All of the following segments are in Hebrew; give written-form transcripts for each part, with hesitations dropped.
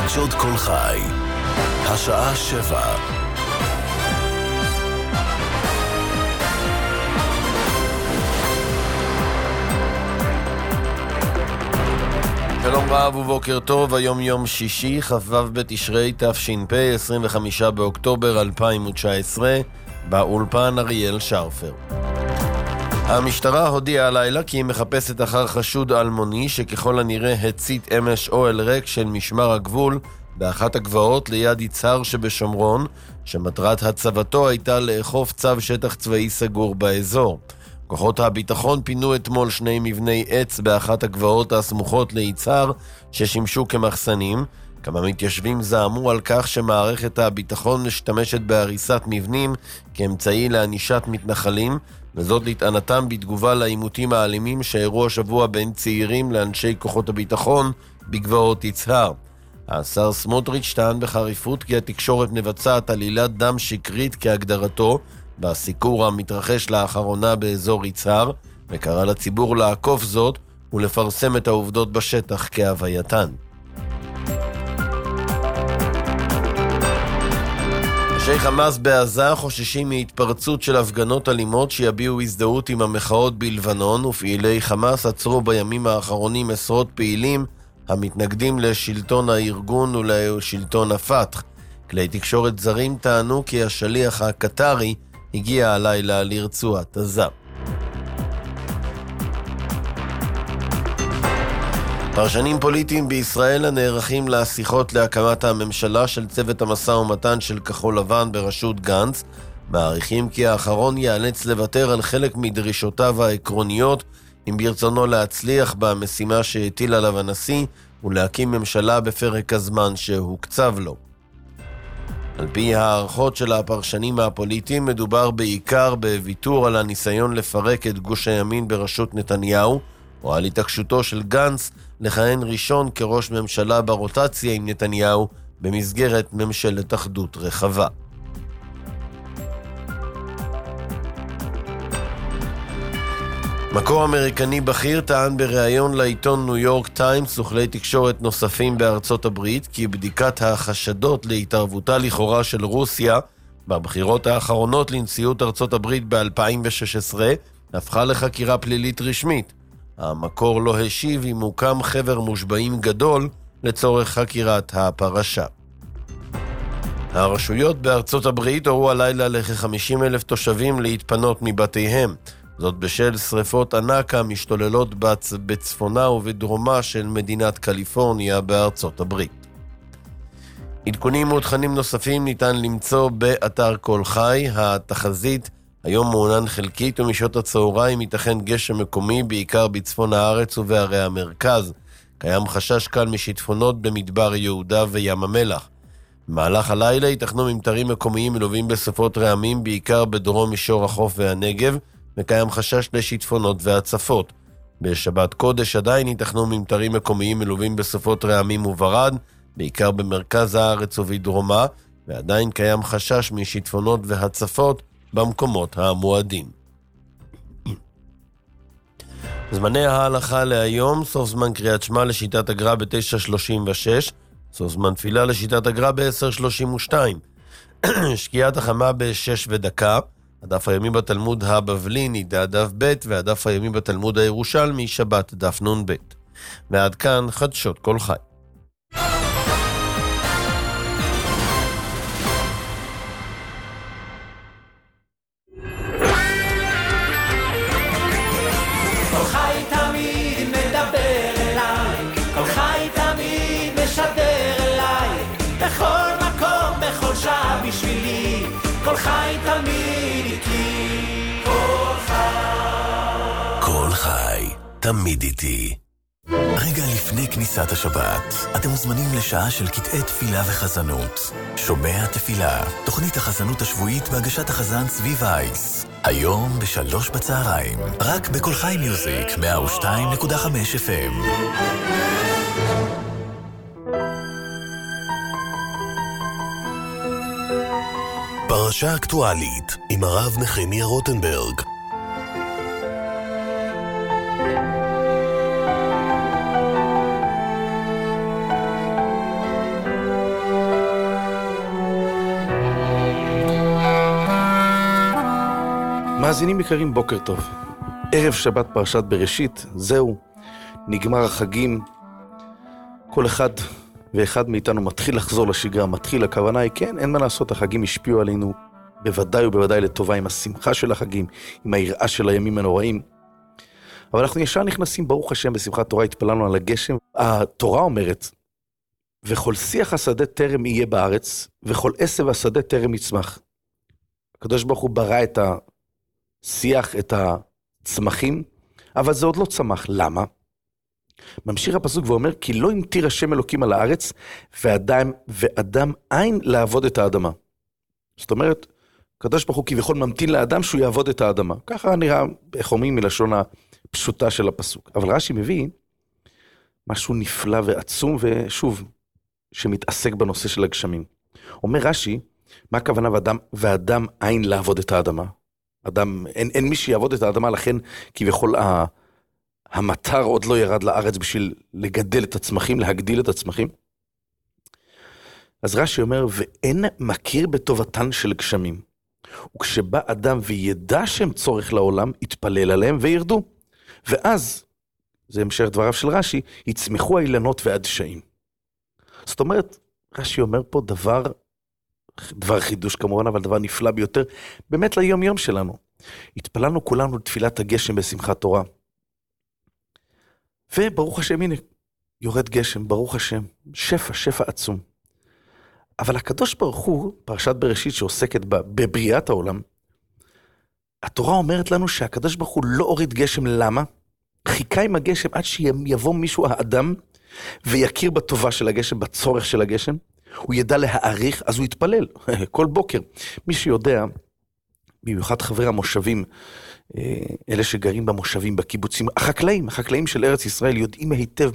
חדשות כל חי, השעה 7. שלום רב ובוקר טוב, היום יום שישי, כ"ו בתשרי תש"פ, 25 באוקטובר 2019, באולפן אריאל שרפר. המשטרה הודיעה הלילה כי היא מחפשת אחר חשוד אלמוני שככל הנראה הצית אמש אוהל ריק של משמר הגבול באחת הגבעות ליד יצהר שבשומרון, שמטרת הצבתו הייתה לאכוף צו שטח צבאי סגור באזור. כוחות הביטחון פינו אתמול 2 מבני עץ באחת הגבעות הסמוכות ליצהר ששימשו כמחסנים. כמה מתיישבים זעמו על כך שמערכת הביטחון משתמשת בהריסת מבנים כאמצעי לענישת מתנחלים, וזאת לטענתם בתגובה לעימותים האלימים שאירעו השבוע בין צעירים לאנשי כוחות הביטחון בגבעות יצהר. השר סמוטריץ' טען בחריפות כי התקשורת מבצעת עלילת דם שקרית כהגדרתו בסיקור המתרחש לאחרונה באזור יצהר, וקרא לציבור לעקוף זאת ולפרסם את העובדות בשטח כהווייתן. אנשי חמאס בעזה חוששים מהתפרצות של הפגנות אלימות שיביעו הזדהות עם המחאות בלבנון, ופעילי חמאס עצרו בימים האחרונים עשרות פעילים המתנגדים לשלטון הארגון ולשלטון הפתח. כלי תקשורת זרים טענו כי השליח הקטרי הגיע הלילה לרצועת עזה. פרשנים פוליטיים בישראל הנערכים לשיחות להקמת הממשלה של צוות המשא ומתן של כחול לבן בראשות גנץ מעריכים כי האחרון ייאלץ לוותר על חלק מדרישותיו העקרוניות אם ברצונו להצליח במשימה שהטיל עליו הנשיא ולהקים ממשלה בפרק הזמן שהוקצב לו. על פי הערכות של הפרשנים הפוליטיים מדובר בעיקר בוויתור על הניסיון לפרק את גוש הימין בראשות נתניהו, או על התעקשותו של גנץ לכהן ראשון כראש ממשלה ברוטציה עם נתניהו במסגרת ממשלת אחדות רחבה. מקור אמריקני בכיר טען בריאיון לעיתון ניו יורק טיימס וכלי תקשורת נוספים בארצות הברית כי בדיקת החשדות להתערבותה לכאורה של רוסיה בבחירות האחרונות לנשיאות ארצות הברית ב-2016 הפכה לחקירה פלילית רשמית. המקור לא השיב אם הוקם חבר מושבעים גדול לצורך חקירת הפרשה. הרשויות בארצות הברית הורו הלילה לכ-50,000 תושבים להתפנות מבתיהם. זאת בשל שריפות ענק המשתוללות בצפונה ובדרומה של מדינת קליפורניה בארצות הברית. עדכונים ותכנים נוספים ניתן למצוא באתר כל חי. התחזית היום מעונן חלקית ומשעות הצהריים ייתכן גשם מקומי בעיקר בצפון הארץ ובערי המרכז. קיים חשש קל משיטפונות במדבר יהודה וים המלח. במהלך הלילה ייתכנו ממטרים מקומיים מלווים בסופות רעמים בעיקר בדרום מישור החוף והנגב, וקיים חשש לשיטפונות והצפות. בשבת קודש עדיין ייתכנו ממטרים מקומיים מלווים בסופות רעמים וברד, בעיקר במרכז הארץ ובדרומה, ועדיין קיים חשש משיטפונות והצפות במקומות המועדים. זמני ההלכה להיום: סוף זמן קריאת שמע לשיטת הגר"א ב-9:36, סוף זמן תפילה לשיטת הגר"א ב-10:32, שקיעת החמה ב-6:01, הדף היומי בתלמוד הבבלי נידה דף ב' והדף היומי בתלמוד הירושלמי שבת דף נון ב'. ועד כאן חדשות כל חי. כל חי תמיד מדבר אליי, כל חי תמיד משדר אליי, בכל מקום, בכל שעה בשבילי, כל חי תמיד איתי, כל חי. כל חי, תמיד איתי. רגע לפני כניסת השבת, אתם מוזמנים לשעה של קטעי תפילה וחזנות. שומע תפילה, תוכנית החזנות השבועית בהגשת החזן צבי וייס. היום ב3 בצהריים, רק בכל חי מיוזיק 102.5 FM. פרשה אקטואלית עם הרב נחמיה רוטנברג. מאזינים יקרים, בוקר טוב. ערב שבת פרשת בראשית, זהו, נגמר החגים. כל אחד ואחד מאיתנו מתחיל לחזור לשגרה, מתחיל, הכוונה היא, כן, אין מה לעשות, החגים השפיעו עלינו בוודאי ובוודאי לטובה, עם השמחה של החגים, עם היראה של הימים הנוראים. אבל אנחנו ישר נכנסים, ברוך השם, בשמחת תורה, התפללנו על הגשם. התורה אומרת, וכל שיח השדה טרם יהיה בארץ, וכל עשב השדה טרם יצמח. הקדוש ברוך הוא ברא את השיח, את הצמחים, אבל זה עוד לא צמח. למה? ממשיך הפסוק ואומר, כי לא המטיר השם אלוקים על הארץ, ואדם אין לעבוד את האדמה. זאת אומרת, הקדוש ברוך הוא כביכול ממתין לאדם שהוא יעבוד את האדמה. ככה נראה, איך אומרים, מלשון הפשוטה של הפסוק. אבל רש"י מביא משהו נפלא ועצום, ושוב, שמתעסק בנושא של הגשמים. אומר רש"י, מה הכוונה ואדם אין לעבוד את האדמה? אין מי שיעבוד את האדמה, לכן כביכול המטר עוד לא ירד לארץ בשביל לגדל את הצמחים, להגדיל את הצמחים. אז רש"י אומר, ואין מכיר בטובתן של גשמים. וכשבא אדם וידע שהם צורך לעולם, יתפלל עליהם וירדו. ואז, זה המשך דבריו של רש"י, יצמחו האילנות והדשאים. זאת אומרת, רש"י אומר פה דבר חידוש כמובן, אבל דבר נפלא ביותר, באמת ליום יום שלנו. התפללנו כולנו לתפילת הגשם בשמחת תורה. וברוך השם, הנה, יורד גשם, ברוך השם, שפע עצום. אבל הקדוש ברוך הוא, פרשת בראשית שעוסקת בבריאת העולם, התורה אומרת לנו שהקדוש ברוך הוא לא הוריד גשם, למה? חיכה עם הגשם עד שיבוא מישהו, האדם, ויכיר בטובה של הגשם, בצורך של הגשם, הוא ידע להעריך, אז הוא יתפלל כל בוקר. מי שיודע, במיוחד חברי המושבים, אלה שגרים במושבים, בקיבוצים, החקלאים של ארץ ישראל יודעים היטב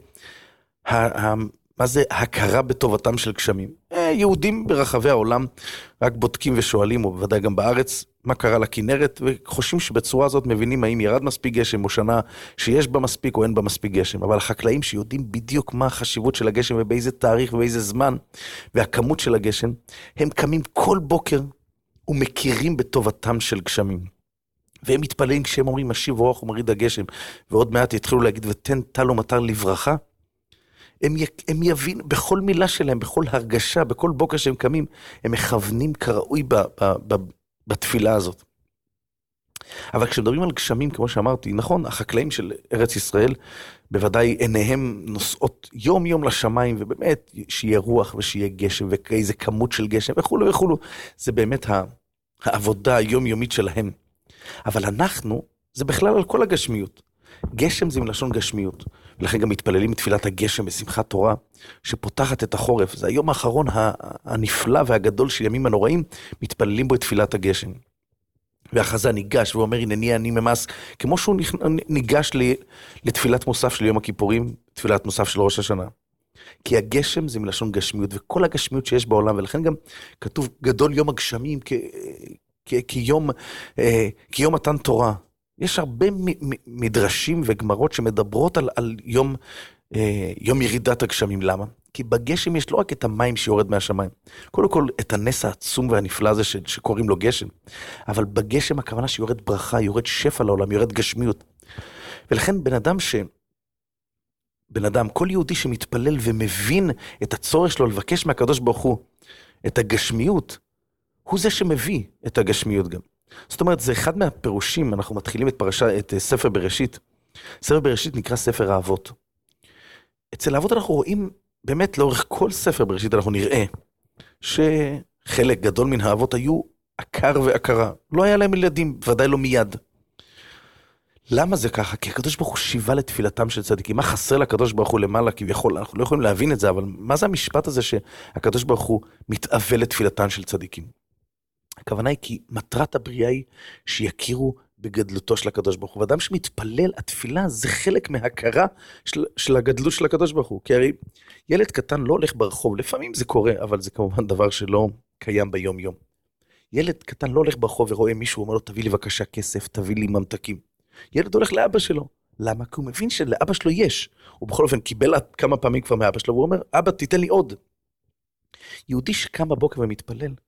מה זה הכרה בטובתם של גשמים. יהודים ברחבי העולם רק בודקים ושואלים, ובוודאי גם בארץ, מה קרה לכנרת, וחושבים שבצורה הזאת מבינים האם ירד מספיק גשם, או שנה שיש בה מספיק או אין בה מספיק גשם. אבל החקלאים שיודעים בדיוק מה החשיבות של הגשם, ובאיזה תאריך ובאיזה זמן, והכמות של הגשם, הם קמים כל בוקר ומכירים בטובתם של גשמים. והם מתפללים כשהם אומרים, משיב רוח ומוריד הגשם, ועוד מעט יתחילו להגיד, ותן טל ומטר לברכה. הם יבין בכל מילה שלהם, בכל הרגשה, בכל בוקר שהם קמים, הם מכוונים כראוי בתפילה הזאת. אבל כשמדברים על גשמים, כמו שאמרתי, נכון, החקלאים של ארץ ישראל, בוודאי עיניהם נוסעות יום יום לשמיים, ובאמת שיהיה רוח ושיהיה גשם, ואיזה כמות של גשם, וכולו. זה באמת העבודה היומיומית שלהם. אבל אנחנו, זה בכלל על כל הגשמיות. גשם זה מלשון גשמיות, ולכן גם מתפללים מתפילת הגשם בשמחת תורה, שפותחת את החורף. זה היום האחרון הנפלא והגדול של ימים הנוראים, מתפללים בו את תפילת הגשם. והחזה ניגש ואומר, הנני אני ממס, כמו שהוא ניגש לתפילת מוסף של יום הכיפורים, תפילת מוסף של ראש השנה. כי הגשם זה מלשון גשמיות, וכל הגשמיות שיש בעולם, ולכן גם כתוב גדול יום הגשמים, כיום מתן תורה. יש הרבה מדרשים וגמרות שמדברות על יום ירידת הגשמים. למה? כי בגשם יש לא רק את המים שיורד מהשמיים, קודם כל את הנס העצום והנפלא הזה שקוראים לו גשם, אבל בגשם הכוונה שיורד ברכה, יורד שפע לעולם, יורד גשמיות. ולכן בן אדם, כל יהודי שמתפלל ומבין את הצורך שלו לבקש מהקדוש ברוך הוא את הגשמיות, הוא זה שמביא את הגשמיות גם. זאת אומרת, זה אחד מהפירושים, אנחנו מתחילים את ספר בראשית. ספר בראשית נקרא ספר האבות. אצל האבות אנחנו רואים, באמת לאורך כל ספר בראשית אנחנו נראה, שחלק גדול מן האבות היו עקר ועקרה. לא היה להם ילדים, ודאי לא מיד. למה זה ככה? כי הקדוש ברוך הוא שיבה לתפילתם של צדיקים. מה חסר לקדוש ברוך הוא למעלה כביכול? אנחנו לא יכולים להבין את זה, אבל מה זה המשפט הזה שהקדוש ברוך הוא מתאבל לתפילתם של צדיקים? הכוונה היא כי מטרת הבריאה היא שיכירו בגדלותו של הקדוש ברוך הוא. ואדם שמתפלל, התפילה זה חלק מהכרה של הגדלות של הקדוש ברוך הוא. כי הרי ילד קטן לא הולך ברחוב, לפעמים זה קורה, אבל זה כמובן דבר שלא קיים ביום יום. ילד קטן לא הולך ברחוב ורואה מישהו, אומר לו, תביא לי בבקשה כסף, תביא לי ממתקים. ילד הולך לאבא שלו. למה? כי הוא מבין שלאבא שלו יש. הוא בכל אופן קיבל כמה פעמים כבר מאבא שלו, והוא אומר, אבא תיתן לי עוד. יהודי שקם בבוקר ומתפלל,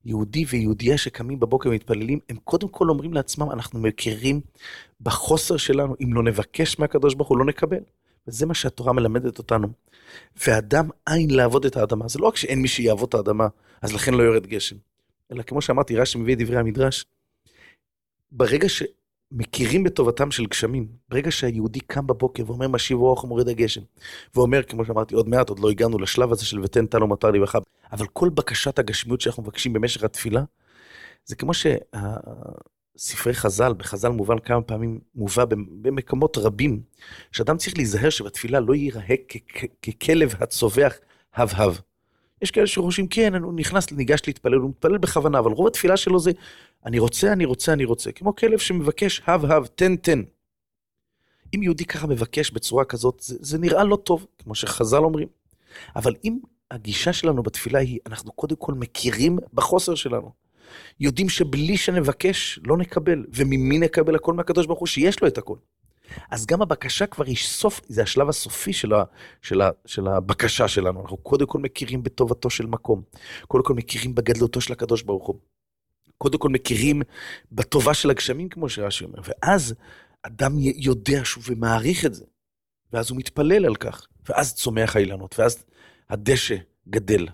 יהודי ויהודייה שקמים בבוקר ומתפללים, הם קודם כל אומרים לעצמם, אנחנו מכירים בחוסר שלנו, אם לא נבקש מהקדוש ברוך הוא, לא נקבל. וזה מה שהתורה מלמדת אותנו. ואדם אין לעבוד את האדמה. זה לא רק שאין מי שיעבוד את האדמה, אז לכן לא יורד גשם. אלא כמו שאמרתי, רש"י מביא את דברי המדרש, ברגע שמכירים בטובתם של גשמים, ברגע שהיהודי קם בבוקר ואומר משיב רוח ומוריד הגשם, ואומר, כמו שאמרתי, עוד מעט, עוד לא הגענו לשלב הזה של ותן תנו מטר לבך, אבל כל בקשת הגשמיות שאנחנו מבקשים במשך התפילה, זה כמו ספרי חז"ל, בחז"ל מובן כמה פעמים, מובא במקומות רבים, שאדם צריך להיזהר שבתפילה לא ייראה ככלב הצובח הב-הב. יש כאלה שחושבים, כן, הוא ניגש להתפלל, הוא מתפלל בכוונה, אבל רוב התפילה שלו זה, אני רוצה, אני רוצה, אני רוצה. כמו כלב שמבקש הב-הב, תן. אם יהודי ככה מבקש בצורה כזאת, זה נראה לא טוב, כמו שחז"ל אומרים. אבל אם הגישה שלנו בתפילה היא, אנחנו קודם כל מכירים בחוסר שלנו. יודעים שבלי שנבקש לא נקבל, וממי נקבל הכל מהקדוש ברוך הוא שיש לו את הכל. אז גם הבקשה כבר יש סוף, זה השלב הסופי של הבקשה שלנו. אנחנו קודם כל מכירים בטובתו של מקום, קודם כל מכירים בגדלותו של הקדוש ברוך הוא, קודם כל מכירים בטובה של הגשמים, כמו שרש"י אומר, ואז אדם יודע שוב ומעריך את זה, ואז הוא מתפלל על כך, ואז צומח האילנות, ואז הדשא גדל.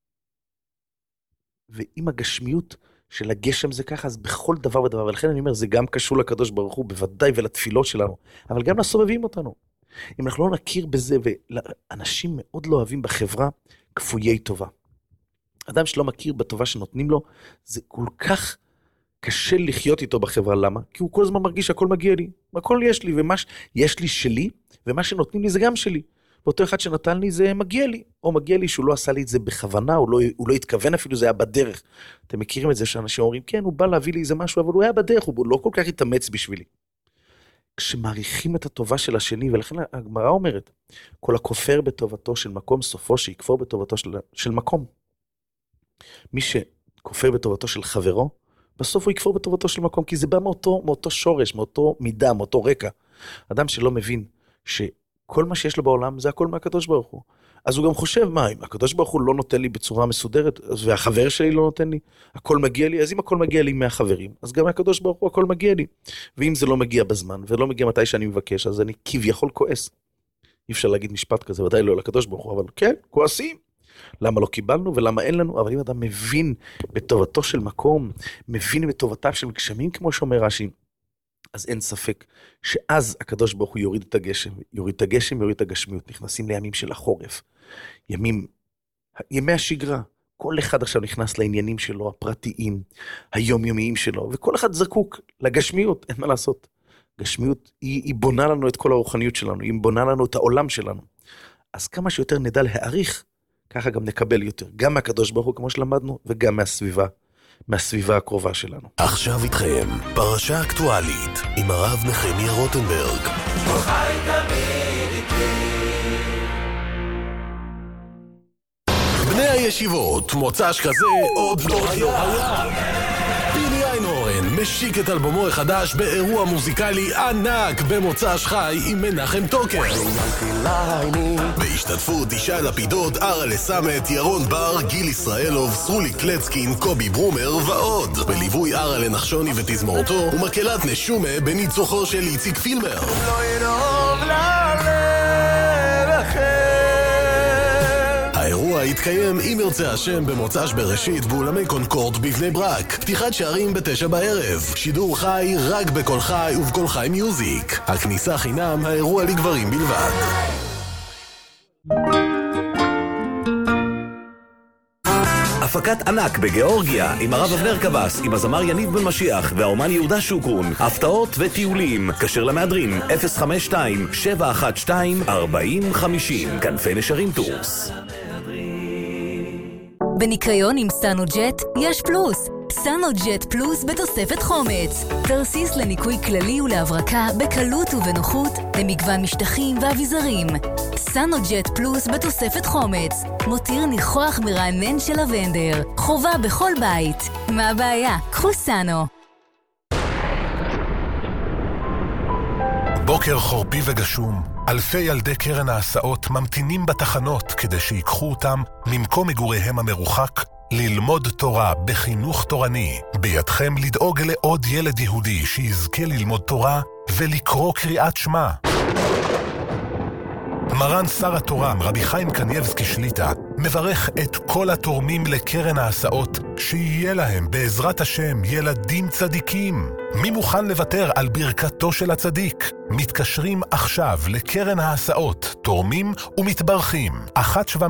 ואם הגשמיות של הגשם זה ככה, אז בכל דבר ודבר, ולכן אני אומר, זה גם קשור לקדוש ברוך הוא, בוודאי ולתפילות שלנו, אבל גם לסובבים אותנו. אם אנחנו לא נכיר בזה, ואנשים מאוד לא אוהבים בחברה, כפויי טובה. אדם שלא מכיר בטובה שנותנים לו, זה כל כך קשה לחיות איתו בחברה. למה? כי הוא כל הזמן מרגיש שהכל מגיע לי, הכל יש לי, ומה יש לי שלי, ומה שנותנים לי זה גם שלי. ואותו אחד שנתן לי זה מגיע לי, או מגיע לי שהוא לא עשה לי את זה בכוונה, הוא לא התכוון אפילו, זה היה בדרך. אתם מכירים את זה שאנשים אומרים, כן, הוא בא להביא לי איזה משהו, אבל הוא היה בדרך, הוא לא כל כך התאמץ בשבילי. כשמעריכים את הטובה של השני, ולכן הגמרא אומרת, כל הכופר בטובתו של מקום, סופו שיקפור בטובתו של מקום. מי שכופר בטובתו של חברו, בסוף הוא יקפור בטובתו של מקום, כי זה בא מאותו שורש, מאותו מידה, מאותו רקע. אדם שלא מבין כל מה שיש לו בעולם זה הכל מהקדוש ברוך הוא. אז הוא גם חושב, מה, אם הקדוש ברוך הוא לא נותן לי בצורה מסודרת, והחבר שלי לא נותן לי, הכל מגיע לי, אז אם הכל מגיע לי מהחברים, אז גם מהקדוש ברוך הוא הכל מגיע לי. ואם זה לא מגיע בזמן, ולא מגיע מתי שאני מבקש, אז אני כביכול כועס. אי אפשר להגיד משפט כזה, ודאי לא לקדוש ברוך הוא, אבל כן, כועסים. למה לא קיבלנו ולמה אין לנו? אבל אם אדם מבין בטובתו של מקום, מבין בטובתם של גשמים, כמו שאומר רש"י, אז אין ספק שאז הקדוש ברוך הוא יוריד את הגשם, יוריד את הגשמיות, נכנסים לימים של החורף, ימי השגרה, כל אחד עכשיו נכנס לעניינים שלו, הפרטיים, היומיומיים שלו, וכל אחד זקוק לגשמיות, אין מה לעשות. גשמיות היא בונה לנו את כל הרוחניות שלנו, היא בונה לנו את העולם שלנו. אז כמה שיותר נדע להעריך, ככה גם נקבל יותר, גם מהקדוש ברוך הוא כמו שלמדנו, וגם מהסביבה הקרובה שלנו. עכשיו איתכם, פרשה אקטואלית, עם הרב נחמיה רוטנברג. כל חי תמיד איתי. בני הישיבות, מוצ"ש כזה עוד לא היה. פיני איינהורן משיק את אלבומו החדש באירוע מוזיקלי ענק במוצ"ש חי עם מנחם טוקר. בהשתתפות ישי לפידות, ארלה סמט, ירון בר, גיל ישראלוב, סרולי קלצקין, קובי ברומר ועוד. בליווי ארלה נחשוני ותזמורתו ומקהלת נשומה בניצוחו של איציק פילמר. לא ידעוב ללב אחר. האירוע יתקיים אם ירצה השם במוצ"ש בראשית באולמי קונקורד בבני ברק. פתיחת שערים ב9 בערב. שידור חי רק בכל חי ובכל חי מיוזיק. הכניסה חינם, האירוע לגברים בלבד. הפקת ענק בגיאורגיה עם הרב אבנר קבס, עם הזמר יניב בן משיח והאומן יהודה שוקרון. הפתעות וטיולים. קשר למהדרין 052-712-4050. כנפי נשרים טורס. בניקיון עם סנוג'ט יש פלוס. סנוג'ט פלוס בתוספת חומץ. תרסיס לניקוי כללי ולהברקה בקלות ובנוחות למגוון משטחים ואביזרים. סנוג'ט פלוס בתוספת חומץ. מותיר ניחוח מרענן של לבנדר. חובה בכל בית. מה הבעיה? קחו סנו. בוקר חורפי וגשום. אלפי ילדי קרן ההסעות ממתינים בתחנות כדי שיקחו אותם ממקום מגוריהם המרוחק ללמוד תורה בחינוך תורני. בידכם לדאוג לעוד ילד יהודי שיזכה ללמוד תורה ולקרוא קריאת שמע. מרן שר התורם רבי חיים קניבסקי שליטה מברך את כל התורמים לקרן ההסעות שיהיה להם בעזרת השם ילדים צדיקים. מי מוכן לוותר על ברכתו של הצדיק? מתקשרים עכשיו לקרן ההסעות, תורמים ומתברכים 1-700-50-66-22.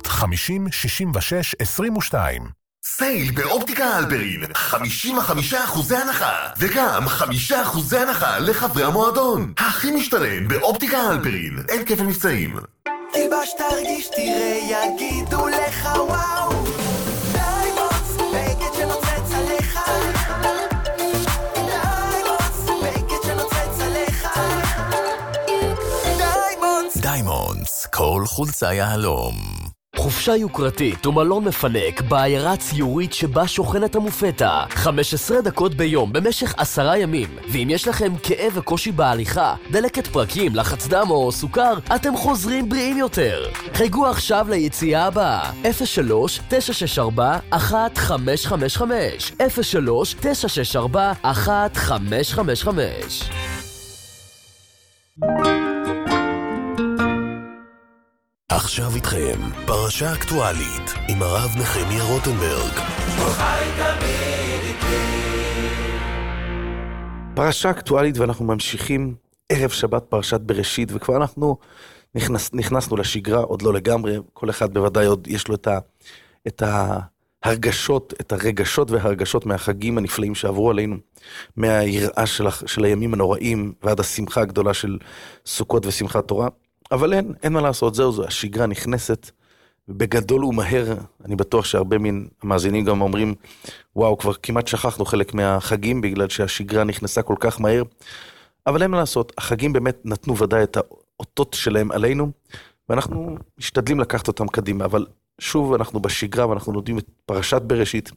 סייל באופטיקה הלפרין, 55% הנחה, וגם 5% הנחה לחברי המועדון. הכי משתלם באופטיקה הלפרין, אין כפל מבצעים. תלבש תרגיש תראה יגידו לך וואו, דיימונדס בגד שנוצץ עליך, דיימונדס בגד שנוצץ עליך, דיימונדס, כל חולצה יהלום. חופשה יוקרתית ומלון מפנק בעיירה הציורית שבה שוכנת המופתה. 15 דקות ביום במשך 10 ימים. ואם יש לכם כאב וקושי בהליכה, דלקת פרקים, לחץ דם או סוכר, אתם חוזרים בריאים יותר. חייגו עכשיו ליציאה הבאה 03-964-1555 03-964-1555. עכשיו איתכם, פרשה אקטואלית עם הרב נחמיה רוטנברג. פרשה אקטואלית, ואנחנו ממשיכים ערב שבת פרשת בראשית, וכבר אנחנו נכנסנו לשגרה, עוד לא לגמרי, כל אחד בוודאי עוד יש לו את ההרגשות, את הרגשות וההרגשות מהחגים הנפלאים שעברו עלינו, מהיראה של הימים הנוראים ועד השמחה הגדולה של סוכות ושמחת תורה. אבל אין מה לעשות, זהו, השגרה נכנסת בגדול ומהר. אני בטוח שהרבה מן המאזינים גם אומרים, וואו, כבר כמעט שכחנו חלק מהחגים, בגלל שהשגרה נכנסה כל כך מהר. אבל אין מה לעשות, החגים באמת נתנו ודאי את האותות שלהם עלינו, ואנחנו משתדלים לקחת אותם קדימה. אבל שוב, אנחנו בשגרה, ואנחנו לומדים את פרשת בראשית.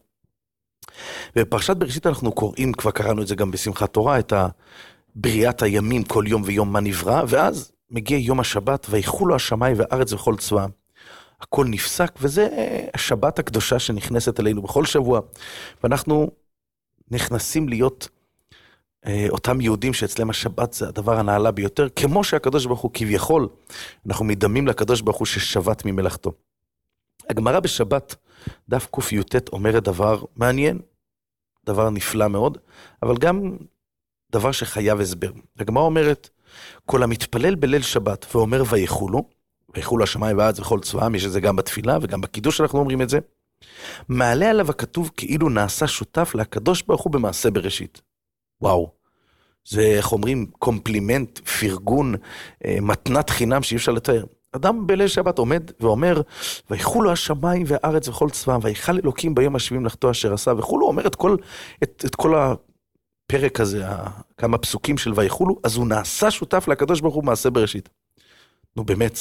ובפרשת בראשית אנחנו קוראים, כבר קראנו את זה גם בשמחת תורה, את בריאת הימים, כל יום ויום מה נברא, ואז מגיע יום השבת, ויחולו השמיים והארץ וכל צבאם. הכל נפסק, וזה השבת הקדושה שנכנסת אלינו בכל שבוע, ואנחנו נכנסים להיות אותם יהודים שאצלם השבת זה הדבר הנעלה ביותר, כמו שהקדוש ברוך הוא כביכול, אנחנו מדמים לקדוש ברוך הוא ששבת ממלאכתו. הגמרא בשבת, דף קי"ט אומרת דבר מעניין, דבר נפלא מאוד, אבל גם דבר שחייב הסבר. הגמרא אומרת, כל המתפלל בליל שבת ואומר ויחולו השמיים והארץ וכל צבאם, יש את זה גם בתפילה וגם בקידוש אנחנו אומרים את זה, מעלה עליו הכתוב כאילו נעשה שותף לקדוש ברוך הוא במעשה בראשית. וואו, זה איך אומרים, קומפלימנט, פרגון, מתנת חינם שאי אפשר לתאר. אדם בליל שבת עומד ואומר, ויחולו השמיים והארץ וכל צבאם, ויחל אלוקים ביום השביעי מלאכתו אשר עשה, וכולו אומר את כל הפרק הזה, כמה פסוקים של ויחולו, אז הוא נעשה שותף לקדוש ברוך הוא מעשה בראשית. נו באמת,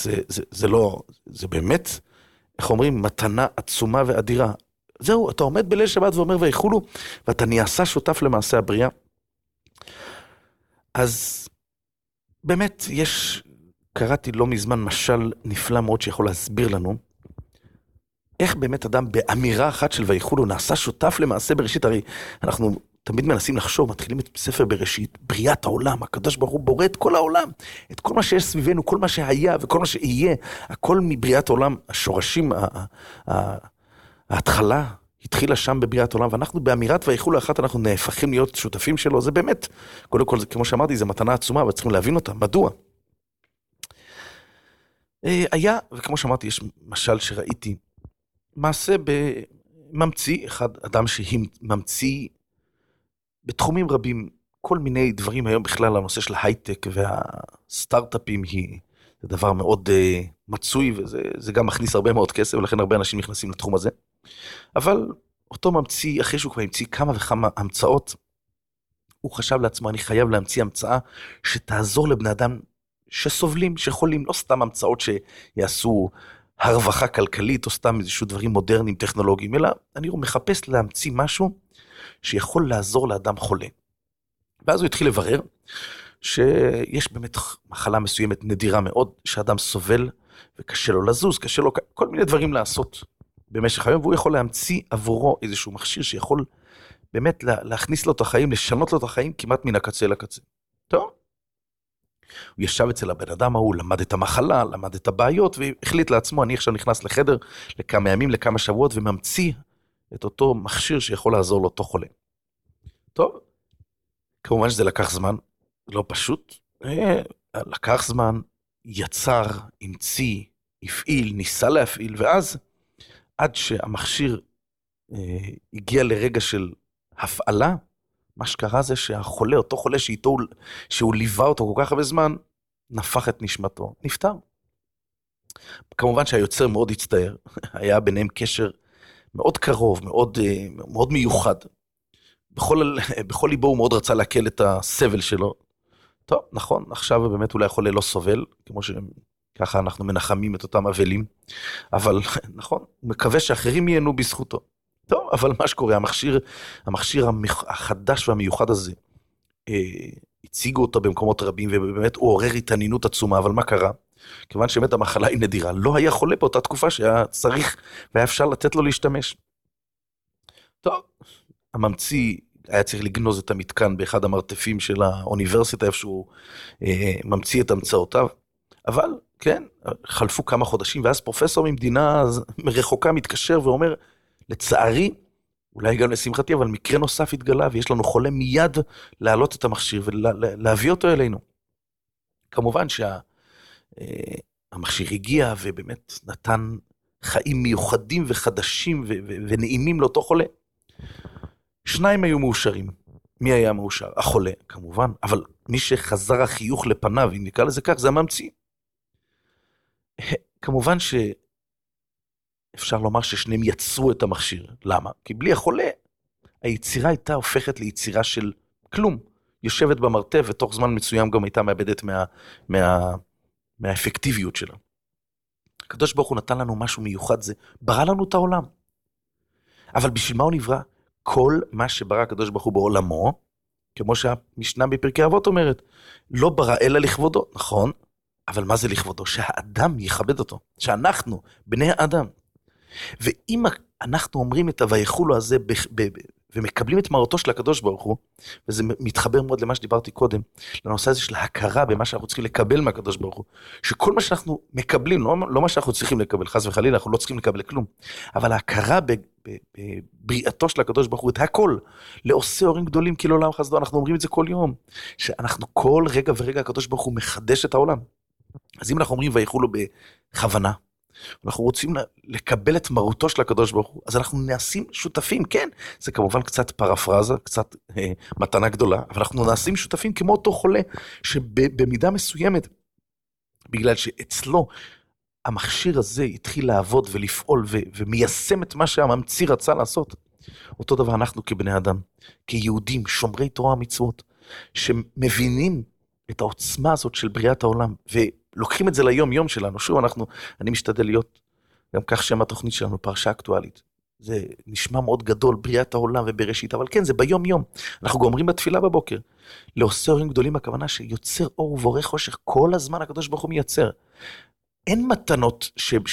זה באמת, איך אומרים, מתנה עצומה ואדירה. זהו, אתה עומד בליל שבת ואומר ויחולו, ואתה נעשה שותף למעשה הבריאה. אז באמת קראתי לא מזמן משל נפלא מאוד שיכול להסביר לנו, איך באמת אדם באמירה אחת של ויחולו נעשה שותף למעשה בראשית. הרי אנחנו תמיד מנסים לחשוב, מתחילים את ספר בראשית, בריאת העולם, הקדוש ברוך הוא בורא את כל העולם, את כל מה שיש סביבנו, כל מה שהיה וכל מה שיהיה, הכל מבריאת העולם, השורשים, ההתחלה התחילה שם בבריאת העולם, ואנחנו באמירת ויחולו אחת אנחנו נהפכים להיות שותפים שלו. זה באמת, קודם כל, כמו שאמרתי, זה מתנה עצומה, אבל צריכים להבין אותה. מדוע? היה, וכמו שאמרתי, יש משל שראיתי, מעשה בממציא, אדם שממציא בתחומים רבים, כל מיני דברים היום בכלל, הנושא של ההייטק והסטארט-אפים זה דבר מאוד מצוי, וזה גם מכניס הרבה מאוד כסף, ולכן הרבה אנשים נכנסים לתחום הזה. אבל אותו ממציא, אחרי שהוא כבר המציא כמה וכמה המצאות, הוא חשב לעצמו, אני חייב להמציא המצאה שתעזור לבני אדם שסובלים, שחולים, לא סתם המצאות שיעשו הרווחה כלכלית, או סתם איזשהו דברים מודרניים, טכנולוגיים, אלא אני מחפש להמציא משהו שיכול לעזור לאדם חולה. ואז הוא התחיל לברר שיש באמת מחלה מסוימת נדירה מאוד, שאדם סובל וקשה לו לזוז, קשה לו כל מיני דברים לעשות. במשך היום, והוא יכול להמציא עבורו איזשהו מכשיר שיכול באמת להכניס לו את החיים, לשנות לו את החיים כמעט מן הקצה לקצה. טוב. הוא ישב אצל הבן אדם ההוא, למד את המחלה, למד את הבעיות, והחליט לעצמו, אני עכשיו נכנס לחדר לכמה ימים, לכמה שבועות, וממציא את אותו מכשיר שיכול לעזור לאותו חולה. טוב, כמובן שזה לקח זמן, לא פשוט, לקח זמן, יצר, המציא, הפעיל, ניסה להפעיל, ואז עד שהמכשיר הגיע לרגע של הפעלה, מה שקרה זה שהחולה, אותו חולה שהוא ליווה אותו כל כך הרבה זמן, נפח את נשמתו, נפטר. כמובן שהיוצר מאוד הצטער, היה ביניהם קשר מאוד קרוב, מאוד מיוחד. בכל ליבו הוא מאוד רצה להקל את הסבל שלו. טוב, נכון, עכשיו באמת אולי החולה לא סובל, כמו שככה אנחנו מנחמים את אותם אבלים, אבל נכון, הוא מקווה שאחרים ייהנו בזכותו. טוב, אבל מה שקורה, המכשיר החדש והמיוחד הזה, הציגו אותו במקומות רבים, ובאמת הוא עורר התעניינות עצומה, אבל מה קרה? כיוון שבאמת המחלה היא נדירה, לא היה חולה באותה תקופה שהיה צריך, והיה אפשר לתת לו להשתמש. טוב, הממציא היה צריך לגנוז את המתקן באחד המרתפים של האוניברסיטה, איפה שהוא ממציא את המצאותיו, אבל כן, חלפו כמה חודשים, ואז פרופסור ממדינה רחוקה מתקשר ואומר, לצערי, אולי גם לשמחתי, אבל מקרה נוסף התגלה, ויש לנו חולה מיד להעלות את המכשיר ולהביא אותו אלינו. כמובן שהמכשיר הגיע ובאמת נתן חיים מיוחדים וחדשים ונעימים לאותו חולה. שניים היו מאושרים. מי היה מאושר? החולה, כמובן, אבל מי שחזר החיוך לפניו, אם נקרא לזה כך, זה הממציא. כמובן אפשר לומר ששניהם יצרו את המכשיר. למה? כי בלי החולה, היצירה הייתה הופכת ליצירה של כלום. יושבת במרתף, ותוך זמן מסוים גם הייתה מאבדת מהאפקטיביות שלה. הקדוש ברוך הוא נתן לנו משהו מיוחד, זה ברא לנו את העולם. אבל בשביל מה הוא נברא? כל מה שברא הקדוש ברוך הוא בעולמו, כמו שהמשנה בפרקי אבות אומרת, לא ברא אלא לכבודו, נכון? אבל מה זה לכבודו? שהאדם יכבד אותו, שאנחנו, בני האדם. ואם אנחנו אומרים את הויחולו הזה ומקבלים את מרותו של הקדוש ברוך הוא, וזה מתחבר מאוד למה שדיברתי קודם, לנושא הזה של ההכרה במה שאנחנו צריכים לקבל מהקדוש ברוך הוא, שכל מה שאנחנו מקבלים, לא מה שאנחנו צריכים לקבל, חס וחלילה, אנחנו לא צריכים לקבל כלום, אבל ההכרה בבריאתו של הקדוש ברוך הוא, את הכל, לעושה הורים גדולים כי לעולם חסדו, אנחנו אומרים את זה כל יום, שאנחנו כל רגע ורגע הקדוש ברוך הוא מחדש את העולם. אז אם אנחנו אומרים ויחולו בכוונה, אנחנו רוצים לקבל את מרותו של הקדוש ברוך הוא, אז אנחנו נעשים שותפים, כן, זה כמובן קצת פרפרזה, קצת מתנה גדולה, אבל אנחנו נעשים שותפים כמו אותו חולה, שבמידה מסוימת, בגלל שאצלו המכשיר הזה התחיל לעבוד ולפעול, ומיישם את מה שהממציא רצה לעשות, אותו דבר אנחנו כבני אדם, כיהודים, שומרי תורה ומצוות, שמבינים את העוצמה הזאת של בריאת העולם, ולוקחים את זה ליום יום שלנו. שוב, אני משתדל להיות, גם כך שם התוכנית שלנו, פרשה אקטואלית. זה נשמע מאוד גדול, בריאת העולם ובראשית, אבל כן, זה ביום יום. אנחנו גומרים בתפילה בבוקר. לעושה הורים גדולים, הכוונה שיוצר אור ובורא חושך, כל הזמן הקדוש ברוך הוא מייצר. אין מתנות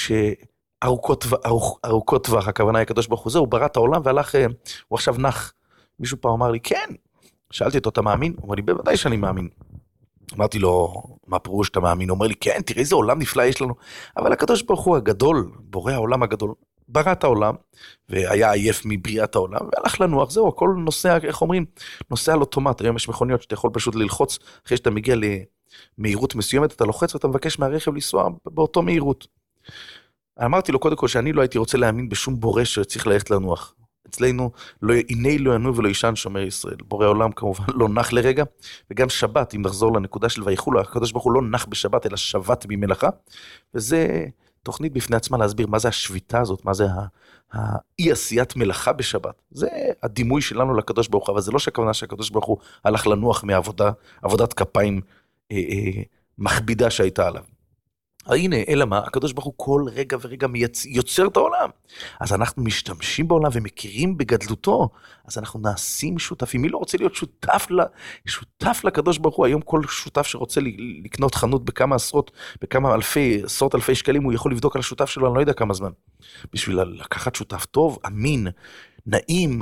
ארוכות טווח, הכוונה הקדוש ברוך הוא, הוא ברא את העולם והלך, הוא עכשיו נח. מישהו פעם אמר לי, כן. שאלתי אותו, אתה מאמין? הוא אומר לי, בוודאי שאני מאמין. אמרתי לו, מה פירוש אתה מאמין? הוא אומר לי, כן, תראה איזה עולם נפלא יש לנו. אבל הקדוש ברוך הוא הגדול, בורא העולם הגדול, ברא את העולם, והיה עייף מבריאת העולם, והלך לנוח, זהו, הכל נוסע, איך אומרים? נוסע על אוטומט. היום יש מכוניות שאתה יכול פשוט ללחוץ, אחרי שאתה מגיע למהירות מסוימת, אתה לוחץ ואתה מבקש מהרכב לנסוע באותו מהירות. אמרתי לו קודם כל שאני לא הייתי רוצה להאמין בשום בורא שצריך ללכת לנוח. אצלנו, הנה לא ינוע ולא ישן שומר ישראל. בורא העולם כמובן לא נח לרגע, וגם שבת, אם נחזור לנקודה של ויחולו, הקדוש ברוך הוא לא נח בשבת, אלא שבת במלאכה, וזה תוכנית בפני עצמה להסביר מה זה השביתה הזאת, מה זה האי עשיית מלאכה בשבת. זה הדימוי שלנו לקדוש ברוך הוא, אבל זה לא שהכוונה שהקדוש ברוך הוא הלך לנוח מעבודת כפיים מכבידה שהייתה עליו. הנה, אלא מה? הקדוש ברוך הוא כל רגע ורגע יוצר את העולם. אז אנחנו משתמשים בעולם ומכירים בגדלותו, אז אנחנו נעשים שותפים. מי לא רוצה להיות שותף לקדוש ברוך הוא? היום כל שותף שרוצה לקנות חנות בכמה עשרות אלפי שקלים, הוא יכול לבדוק על השותף שלו, אני לא יודע כמה זמן. בשביל לקחת שותף טוב, אמין, נעים,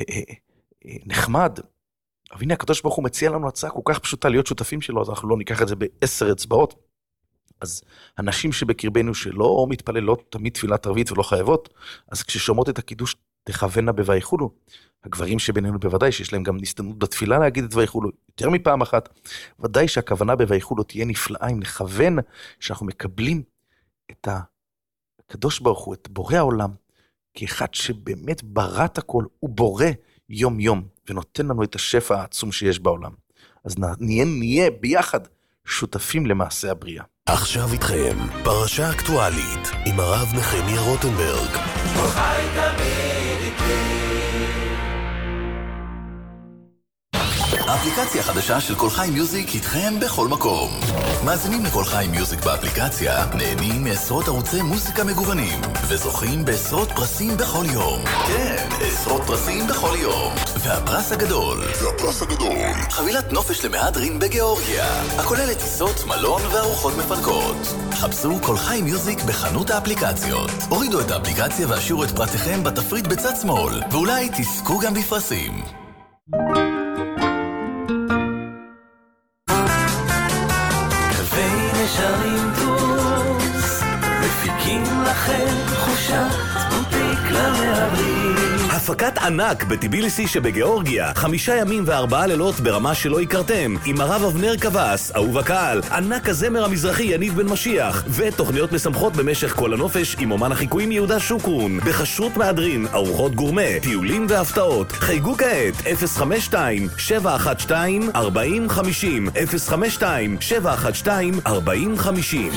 נחמד. אבל הנה, הקדוש ברוך הוא מציע לנו הצעה כל כך פשוטה להיות שותפים שלו, אז אנחנו לא ניקח את זה ב10 אצבעות. אז הנשים שבקרבנו שלא מתפללות תמיד תפילת ערבית ולא חייבות, אז כששומעות את הקידוש תכוונה בויחולו. הגברים שבינינו בוודאי שיש להם גם נסתנות בתפילה להגיד את ויחולו יותר מפעם אחת. ודאי שהכוונה בויחולו תהיה נפלאה אם נכוון שאנחנו מקבלים את הקדוש ברוך הוא, את בורא העולם, כאחד שבאמת ברא הכל, הוא בורא יום יום, ונותן לנו את השפע העצום שיש בעולם. אז נהיה ביחד שותפים למעשה הבריאה. עכשיו איתכם, פרשה אקטואלית, עם הרב נחמיה רוטנברג. כל חי תמיד איתי. האפליקציה החדשה של כל חי מיוזיק איתכם בכל מקום. מאזינים לכל חי מיוזיק באפליקציה, נהנים מעשרות ערוצי מוזיקה מגוונים, וזוכים בעשרות פרסים בכל יום. כן, עשרות פרסים בכל יום. והפרס הגדול, חבילת נופש למהדרין בגיאורגיה, הכוללת טיסות, מלון וארוחות מפנקות. חפשו כל חי מיוזיק בחנות האפליקציות. הורידו את האפליקציה והשאירו את פרטיכם בתפריט בצד שמאל, ואולי תזכו גם בפרסים. נשארים פלוס, מפיקים לכם תחושת בוטיק למהדרין. הפקת ענק בטיביליסי שבגיאורגיה, 5 ימים ו4 לילות ברמה שלא הכרתם, עם הרב אבנר קבס, אהוב הקהל, ענק הזמר המזרחי יניב בן משיח, ותוכניות משמחות במשך כל הנופש עם אומן החיקויים יהודה שוקרון, בחשרות מהדרין, ארוחות גורמה, טיולים והפתעות. חייגו כעת 052-712-4050, 052-712-4050.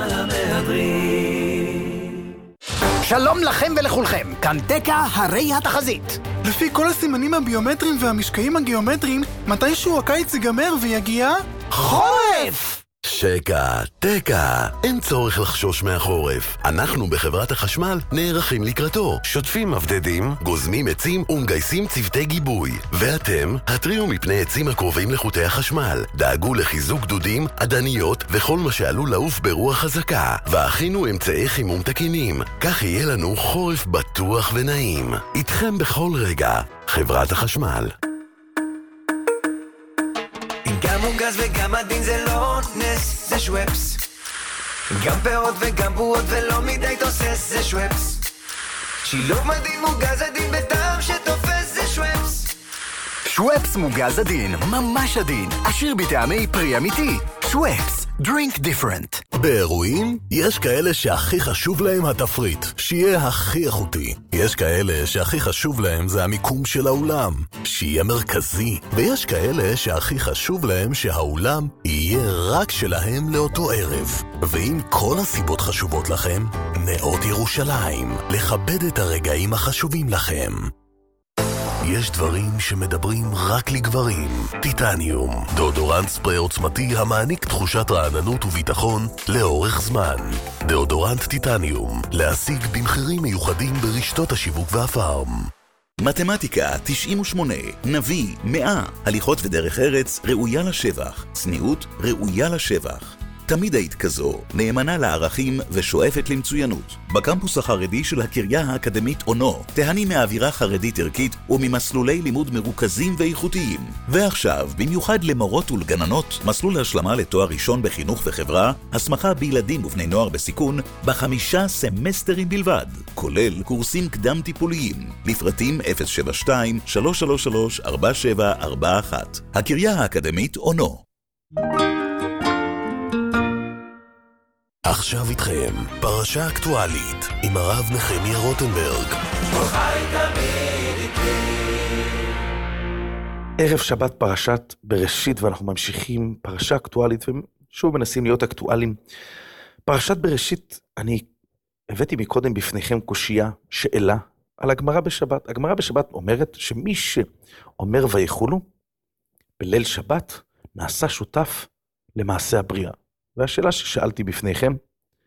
שלום לכם ולכולכם, כאן דקה הרי התחזית. לפי כל הסימנים הביומטריים והמשקעים הגיאומטריים, מתישהו הקיץ ייגמר ויגיע חורף! שקע, תקע, אין צורך לחשוש מהחורף. אנחנו בחברת החשמל נערכים לקראתו. שוטפים מבדדים, גוזמים עצים ומגייסים צוותי גיבוי. ואתם, התריעו מפני עצים הקרובים לחוטי החשמל. דאגו לחיזוק גדודים, עדניות וכל מה שעלול לעוף ברוח חזקה. והכינו אמצעי חימום תקינים. כך יהיה לנו חורף בטוח ונעים. איתכם בכל רגע, חברת החשמל. גם מוגז וגם עדין זה לא נס, זה שוואפס. גם פירות וגם בועות ולא מדי תוסס, זה שוואפס. שילוב מדהים מוגז עדין בטעם שתופס, זה שוואפס. שוואפס מוגז עדין, ממש עדין, עשיר בטעמי פרי אמיתי. שוואפס, drink different. באירועים יש כאלה שהכי חשוב להם התפריט, שיהיה הכי איכותי. יש כאלה שהכי חשוב להם זה המיקום של האולם, שיהיה מרכזי. ויש כאלה שהכי חשוב להם שהאולם יהיה רק שלהם לאותו ערב. ואם כל הסיבות חשובות לכם, נאות ירושלים, לכבד את הרגעים החשובים לכם. יש דברים שמדברים רק לגברים. טיטניום, דאודורנט ספרי עוצמתי המעניק תחושת רעננות וביטחון לאורך זמן. דאודורנט טיטניום, להשיג במחירים מיוחדים ברשתות השיווק והפארם. מתמטיקה 98, נביא 100, הליכות ודרך ארץ ראויה לשבח, צניעות ראויה לשבח. תמיד היית כזו, נאמנה לערכים ושואפת למצוינות. בקמפוס החרדי של הקריה האקדמית אונו, תהני מאווירה חרדית ערכית וממסלולי לימוד מרוכזים ואיכותיים. ועכשיו, במיוחד למורות ולגננות, מסלול השלמה לתואר ראשון בחינוך וחברה, הסמכה בילדים ובני נוער בסיכון, ב5 סמסטרים בלבד, כולל קורסים קדם טיפוליים. לפרטים 072-333-4741. הקריה האקדמית אונו. עכשיו איתכם, פרשה אקטואלית, עם הרב נחמיה רוטנברג. כל חי תמיד איתי. ערב שבת פרשת בראשית, ואנחנו ממשיכים פרשה אקטואלית, ושוב מנסים להיות אקטואליים. פרשת בראשית, אני הבאתי מקודם בפניכם קושייה, שאלה, על הגמרא בשבת. הגמרא בשבת אומרת שמי שאומר ויחולו, בליל שבת, נעשה שותף למעשה הבריאה. והשאלה ששאלתי בפניכם,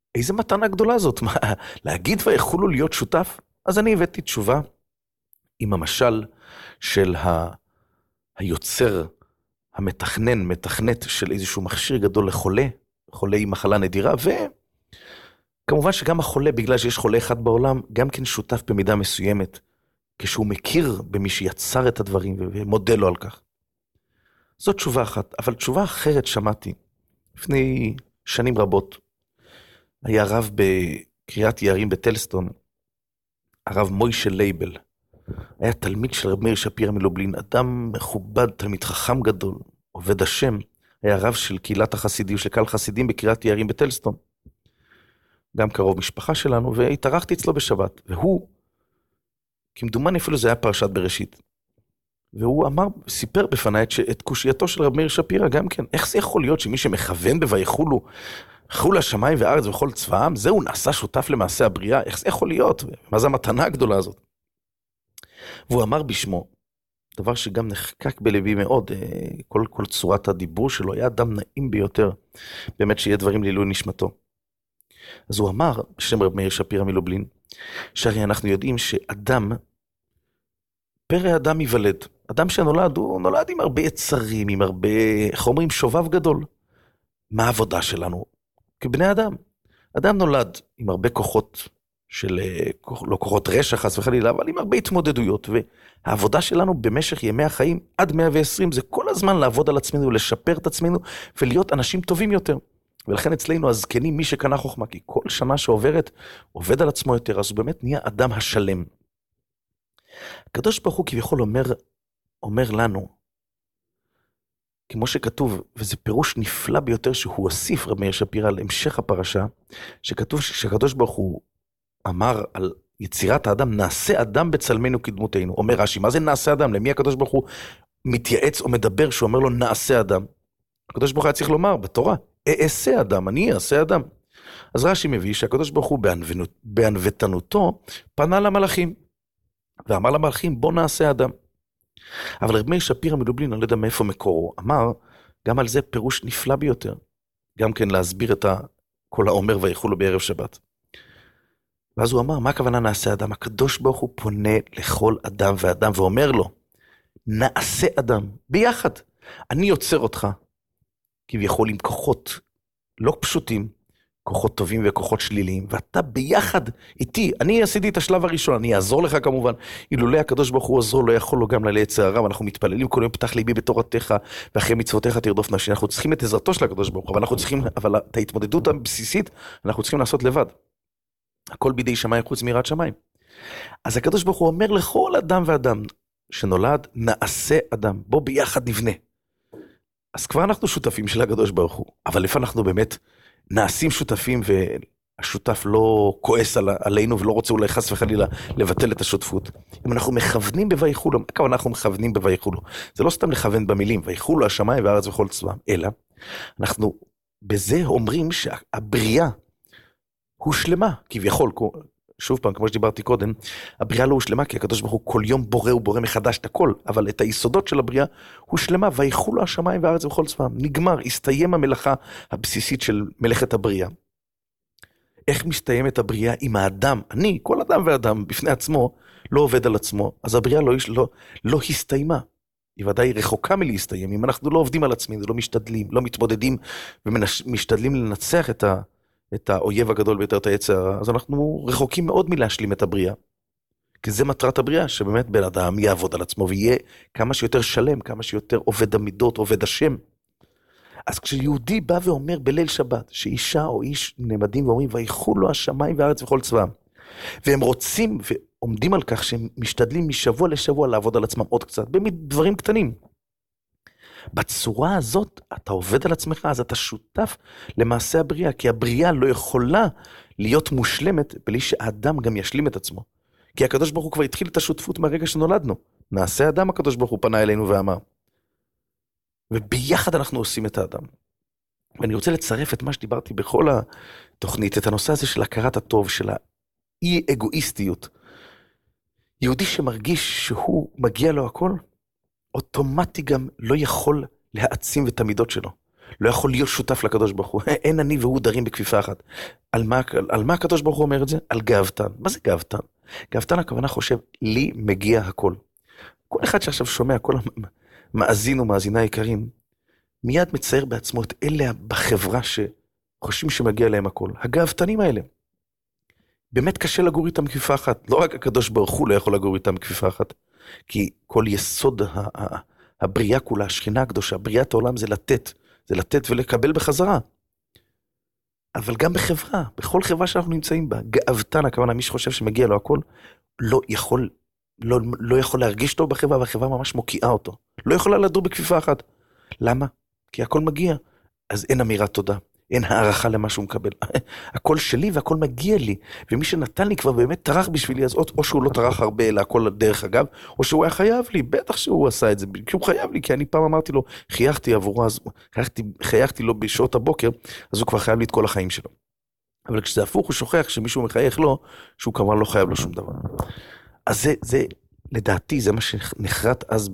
איזה מתנה גדולה זאת, מה, להגיד ויכולו להיות שותף? אז אני הבאתי תשובה עם המשל של היוצר, המתכנן, מתכנת של איזשהו מכשיר גדול לחולה, חולה עם מחלה נדירה, וכמובן שגם החולה, בגלל שיש חולה אחד בעולם, גם כן שותף במידה מסוימת, כשהוא מכיר במי שיצר את הדברים ומודה לו על כך. זאת תשובה אחת, אבל תשובה אחרת שמעתי, לפני שנים רבות, היה רב בקריית יערים בטלסטון, הרב מוישה לייבל, היה תלמיד של רב מאיר שפירא מלובלין, אדם מכובד, תלמיד חכם גדול, עובד השם, היה רב של קהילת החסידים, של קהל חסידים בקריית יערים בטלסטון, גם קרוב משפחה שלנו, והתארחתי אצלו בשבת, והוא, כמדומני אפילו זה היה פרשת בראשית, והוא אמר, סיפר בפניי את קושייתו של רב מאיר שפירא, גם כן, איך זה יכול להיות שמי שמכוון בויכולו, חול השמיים וארץ וכל צבאם, זהו נעשה שותף למעשה הבריאה, איך זה יכול להיות? מה זה המתנה הגדולה הזאת? והוא אמר בשמו, דבר שגם נחקק בלבי מאוד, כל צורת הדיבור שלו, היה אדם נעים ביותר, באמת שיהיה דברים לעילוי נשמתו. אז הוא אמר, בשם רב מאיר שפירא מלובלין, שהרי אנחנו יודעים שאדם, פרא אדם ייוולד. אדם שנולד, הוא נולד עם הרבה יצרים, עם הרבה, איך אומרים, שובב גדול. מה העבודה שלנו? כבני אדם. אדם נולד עם הרבה כוחות של, לא כוחות רשע חס וחלילה, אבל עם הרבה התמודדויות, והעבודה שלנו במשך ימי החיים עד 120, זה כל הזמן לעבוד על עצמנו, לשפר את עצמנו, ולהיות אנשים טובים יותר. ולכן אצלנו הזקנים, מי שקנה חוכמה, כי כל שנה שעוברת, עובד על עצמו יותר, אז הוא באמת נהיה אדם השלם. הקדוש ברוך הוא כביכול אומר לנו, כמו שכתוב, וזה פירוש נפלא ביותר שהוא הוסיף רב מאיר שפירא על המשך הפרשה, שכתוב שהקדוש ברוך הוא אמר על יצירת האדם, נעשה אדם בצלמנו כדמותנו. אומר רש"י, מה זה נעשה אדם? למי הקדוש ברוך הוא מתייעץ או מדבר שהוא אומר לו נעשה אדם? הקדוש ברוך הוא היה צריך לומר בתורה, אעשה אדם, אני אעשה אדם. אז רש"י מביא שהקדוש ברוך הוא בענוותנותו פנה למלאכים, ואמר למלאכים בוא נעשה אדם. אבל רב מאיר שפירא מלובלין, אני לא יודע מאיפה מקורו, אמר גם על זה פירוש נפלא ביותר, גם כן להסביר את כל האומר ויכולו בערב שבת. ואז הוא אמר, מה הכוונה נעשה אדם? הקדוש ברוך הוא פונה לכל אדם ואדם ואומר לו, נעשה אדם, ביחד. אני יוצר אותך, כביכול עם כוחות לא פשוטים, כוחות טובים וכוחות שליליים, ואתה ביחד איתי, אני עשיתי את השלב הראשון, אני אעזור לך כמובן, אילולא הקדוש ברוך הוא עזור, לא יכול לו גם ליצר הרע, ואנחנו מתפללים כל יום פתח ליבי בתורתך, ואחרי מצוותיך תרדוף נפשי, אנחנו צריכים את עזרתו של הקדוש ברוך הוא, אבל את ההתמודדות הבסיסית, אנחנו צריכים לעשות לבד. הכל בידי שמיים חוץ מיראת שמיים. אז הקדוש ברוך הוא אומר לכל אדם ואדם שנולד, נעשה אדם, בוא ביחד נבנה. אז כבר אנחנו שותפים של הקדוש ברוך הוא, אבל לפעמים אנחנו באמת נעשים שותפים והשותף לא כועס עלינו ולא רוצה אולי חס וחלילה לבטל את השותפות. אם אנחנו מכוונים בויכולו, כמה אנחנו מכוונים בויכולו? זה לא סתם לכוון במילים, ויכולו השמיים והארץ וכל צבאם, אלא אנחנו בזה אומרים שהבריאה הושלמה, כביכול, שוב פעם, כמו שדיברתי קודם, הבריאה לא הושלמה, כי הקדוש ברוך הוא כל יום בורא ובורא מחדש את הכל, אבל את היסודות של הבריאה הושלמה, ויכולו השמיים והארץ וכל צבאם. נגמר, הסתיים המלאכה הבסיסית של מלאכת הבריאה. איך מסתיימת הבריאה עם האדם? אני, כל אדם ואדם בפני עצמו, לא עובד על עצמו, אז הבריאה לא הסתיימה. היא ודאי רחוקה מלהסתיים, אם אנחנו לא עובדים על עצמנו, לא משתדלים, לא מתמודדים, ומשתדלים לנצח את האויב הגדול ביותר, את היצר, אז אנחנו רחוקים מאוד מלהשלים את הבריאה. כי זה מטרת הבריאה, שבאמת בן אדם יעבוד על עצמו, ויהיה כמה שיותר שלם, כמה שיותר עובד המידות, עובד השם. אז כשיהודי בא ואומר בליל שבת, שאישה או איש נעמדים ואומרים, ויכולו השמיים והארץ וכל צבאם, והם רוצים ועומדים על כך שהם משתדלים משבוע לשבוע לעבוד על עצמם עוד קצת, בדברים קטנים. בצורה הזאת אתה עובד על עצמך, אז אתה שותף למעשה הבריאה, כי הבריאה לא יכולה להיות מושלמת בלי שהאדם גם ישלים את עצמו. כי הקדוש ברוך הוא כבר התחיל את השותפות מהרגע שנולדנו. נעשה אדם, הקדוש ברוך הוא פנה אלינו ואמר. וביחד אנחנו עושים את האדם. ואני רוצה לצרף את מה שדיברתי בכל התוכנית, את הנושא הזה של הכרת הטוב, של האי אגואיסטיות. יהודי שמרגיש שהוא מגיע לו הכל, אוטומטי גם לא יכול להעצים את המידות שלו. לא יכול להיות שותף לקדוש ברוך הוא. אין אני והוא דרים בכפיפה אחת. על מה הקדוש ברוך הוא אומר את זה? על גאוותן. מה זה גאוותן? גאוותן הכוונה חושב, לי מגיע הכל. כל אחד שעכשיו שומע, כל המאזין ומאזינה יקרים, מיד מצייר בעצמו את אלה בחברה שחושבים שמגיע להם הכל. הגאוותנים האלה. באמת קשה לגור איתם בכפיפה אחת. לא רק הקדוש ברוך הוא לא יכול לגור איתם בכפיפה אחת, כי כל יסוד הבריאה כולה, השכינה הקדושה, בריאת העולם זה לתת ולקבל בחזרה. אבל גם בחברה, בכל חברה שאנחנו נמצאים בה, גאוותן, הכוונה, מי שחושב שמגיע לו הכל, לא יכול להרגיש טוב בחברה, והחברה ממש מוקיעה אותו. לא יכולה לדור בכפיפה אחת. למה? כי הכל מגיע. אז אין אמירת תודה. אין הערכה למה שהוא מקבל. הכל שלי והכל מגיע לי. ומי שנתן לי כבר באמת טרח בשבילי, אז או שהוא לא טרח הרבה, אלא הכל דרך אגב, או שהוא היה חייב לי. בטח שהוא עשה את זה, כי הוא חייב לי, כי אני פעם אמרתי לו, חייכתי עבורו, אז חייכתי לו בשעות הבוקר, אז הוא כבר חייב לי את כל החיים שלו. אבל כשזה הפוך, הוא שוכח שמישהו מחייך לו, שהוא כמובן לא חייב לו שום דבר. אז זה לדעתי, זה מה שנחרט אז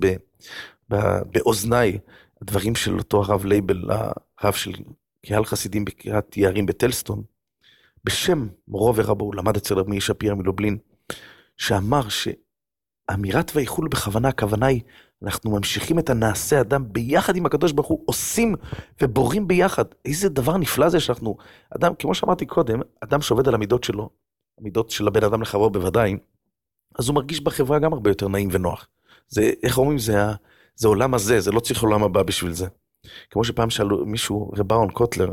באוזניי, הדברים של אותו הרב לייבל, הרב של קהל חסידים בקריאת יערים בטלסטון, בשם מורו ורבו, הוא למד אצל רבי שפירא מלובלין, שאמר שאמירת ויחול בכוונה, הכוונה היא, אנחנו ממשיכים את הנעשה אדם ביחד עם הקדוש ברוך הוא, עושים ובורים ביחד. איזה דבר נפלא זה שאנחנו, אדם, כמו שאמרתי קודם, אדם שעובד על המידות שלו, המידות של הבן אדם לחברו בוודאי, אז הוא מרגיש בחברה גם הרבה יותר נעים ונוח. זה, איך אומרים, זה עולם הזה, זה לא צריך עולם הבא בשביל זה. כמו שפעם שאלו מישהו, רב אהרון קוטלר,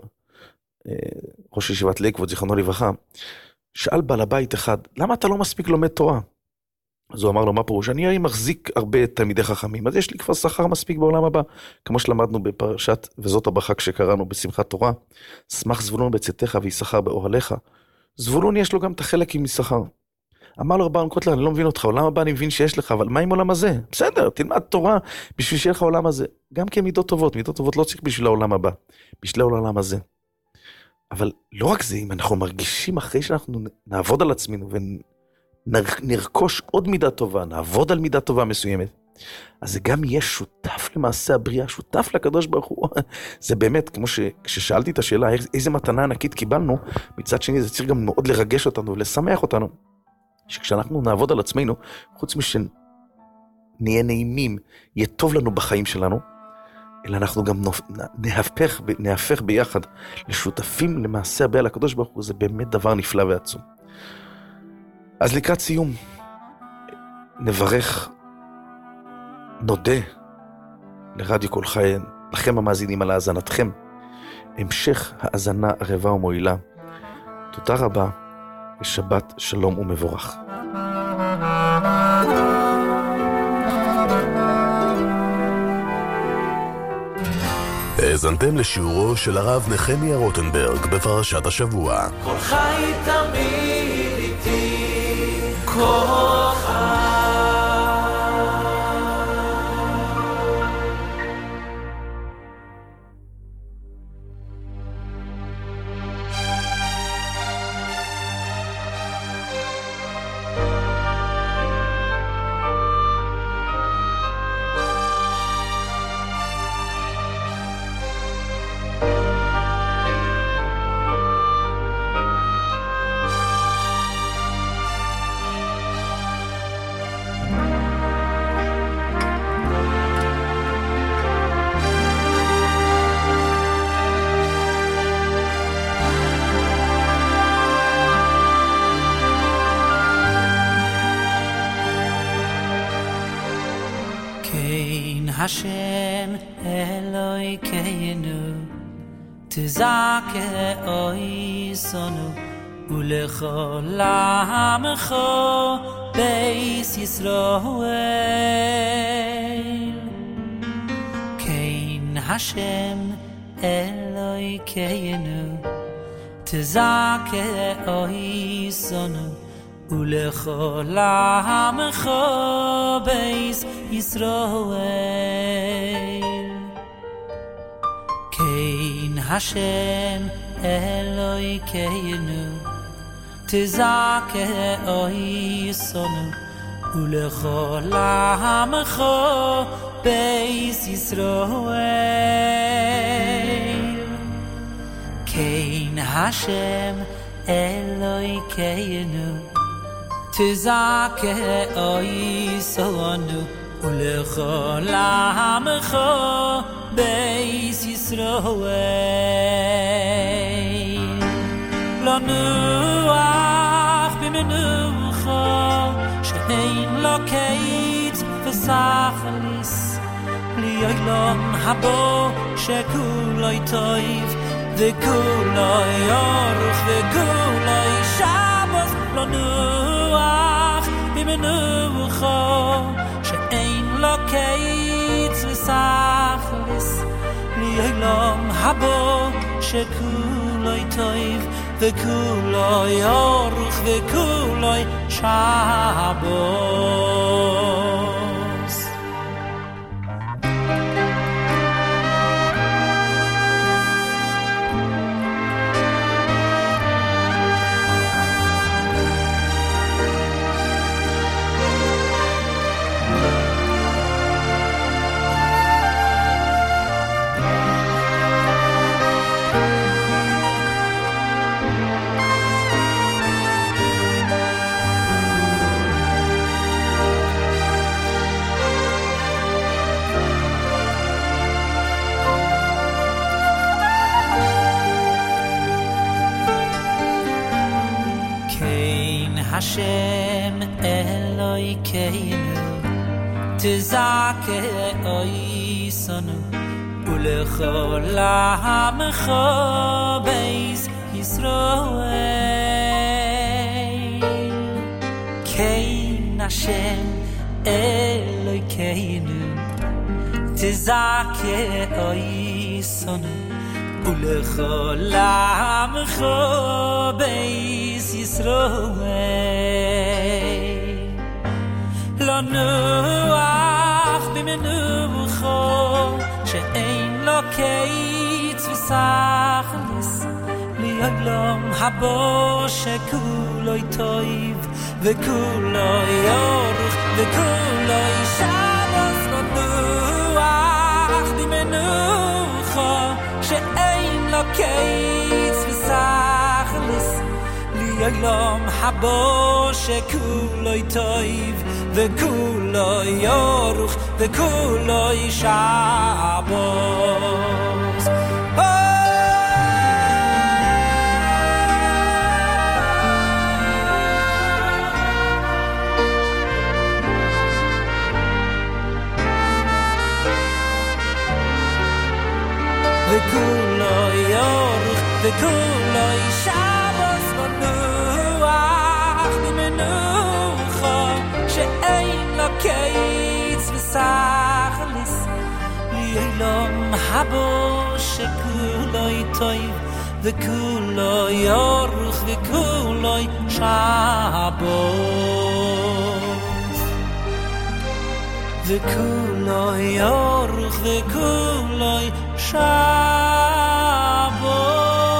ראש ישיבת לייקווד, זיכרונו לברכה, שאל בעל הבית אחד, למה אתה לא מספיק לומד תורה? אז הוא אמר לו, מה פירוש? אני הרי מחזיק הרבה תלמידי חכמים, אז יש לי כבר שכר מספיק בעולם הבא, כמו שלמדנו בפרשת, וזאת הברכה כשקראנו בשמחת תורה, שמח זבולון בצאתך ויששכר באוהליך. זבולון יש לו גם את החלק עם יששכר. אמר לו רב אהרון קוטלר, אני לא מבין אותך, עולם הבא אני מבין שיש לך, אבל מה עם עולם הזה? בסדר, תלמד תורה בשביל שיהיה לך עולם הזה. גם כמידות טובות, מידות טובות לא צריך בשביל העולם הבא, בשביל העולם הזה. אבל לא רק זה, אם אנחנו מרגישים אחרי שאנחנו נעבוד על עצמנו ונרכוש עוד מידה טובה, נעבוד על מידה טובה מסוימת, אז זה גם יהיה שותף למעשה הבריאה, שותף לקדוש ברוך הוא. זה באמת, כמו ששאלתי את השאלה, איזה מתנה ענקית קיבלנו, מצד שני זה צריך גם מאוד לרגש אותנו ולשמח אותנו. שכשאנחנו נעבוד על עצמנו, חוץ משנהיה נעימים, יהיה טוב לנו בחיים שלנו, אלא אנחנו גם נהפך ביחד לשותפים למעשה הבא לקדוש ברוך הוא, זה באמת דבר נפלא ועצום. אז לקראת סיום, נברך, נודה לרדיו כל חי, לכם המאזינים על האזנתכם, המשך האזנה ערבה ומועילה. תודה רבה. ושבת שלום ומבורך. האזנתם לשיעורו של הרב נחמיה רוטנברג בפרשת השבוע. כל חי תמיד איתי, כל חי. Hashem Elokeinu Tizake oisonu Ulechol Amecho Beis Yisroel Kein Hashem Elokeinu Tizake oisonu ולכל עמך בייס ישראל כן השם אלוהינו תזכה אויסנו ולכל עמך בייס ישראל Kein Hashem Elokeinu Tizake oisonu Ulechol ha'amcho Beis Yisroel Lo nuach b'menucha She'ein lo keit v'sachlis Li'olam habo she'kuloi toiv V'kuloi oruch v'kuloi Shabbos Lo nuach b'menucha She'ein lo keit v'sachlis Li'olam habo she'kuloi toiv V'kuloi oruch v'kuloi Shabbos Hashem Elokeinu Tizake oisonu Ulechol ha'amcho Beis Yisroel Kein Hashem Elokeinu Tizake oisonu Ulechol ha'amcho Beis Yisroel Lo nuach b'menucha She'ein lo keit v'sachlis Li'olam habo she'kuloi toiv V'kuloi oruch v'kuloi Shabbos Lo nuach b'menucha She'ein lo keit v'sachlis Li'olam habo she'kuloi toiv V'kuloi oruch v'kuloi Shabbos V'kuloi oruch v'kuloi Shabbos Lo nuach b'menucha She'ein lo keit v'sachlis Li'olam habo she'kuloi toiv V'kuloi oruch v'kuloi Shabbos V'kuloi oruch v'kuloi Shabbos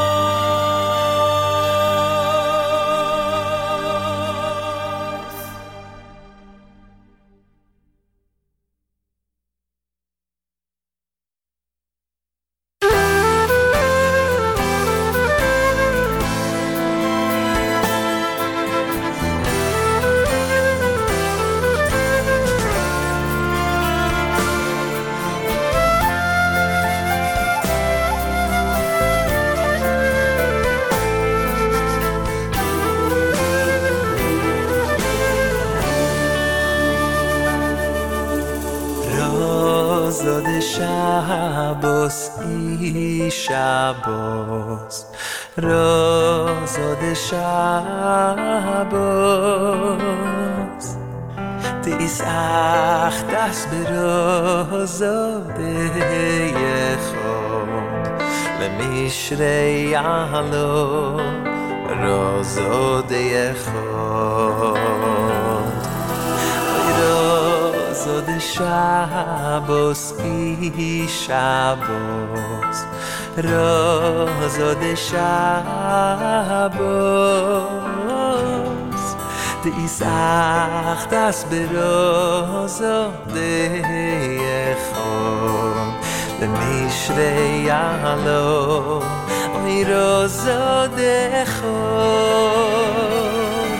Shabbos, Shabbos, Rozo de Shabbos, Tisach das berozo de Yechod, Lemishrei Alo, Rozo de Yechod, Rozo de Shabbos, Shabbos, Rozo de Shabbos, Tisach das berozo de Yechod, Lemishrei Alo, rozo dechod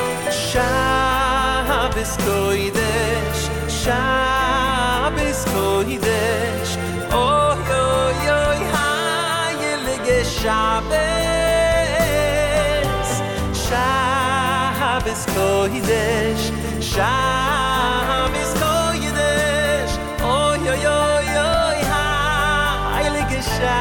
Shabbos kodesh Shabbos kodesh Oy oy oy heilige Shabbos Shabbos kodesh Shabbos kodesh Oy oy oy oy heilige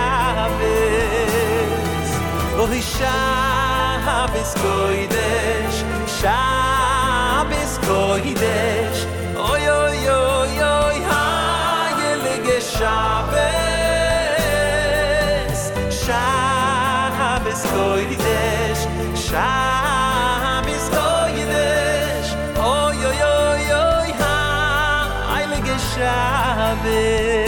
Shabbos Oy Shabbos kodesh Shabbos kodesh Oy oy oy oy heilige Shabbos Shabbos kodesh Shabbos kodesh Oy oy oy oy heilige Shabbos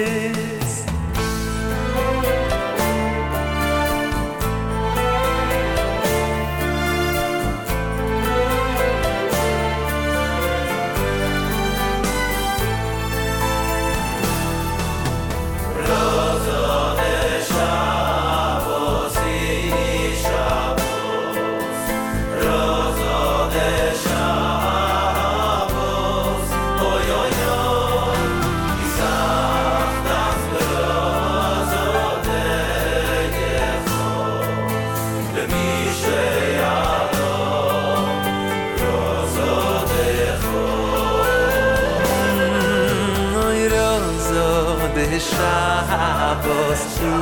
Shabbos,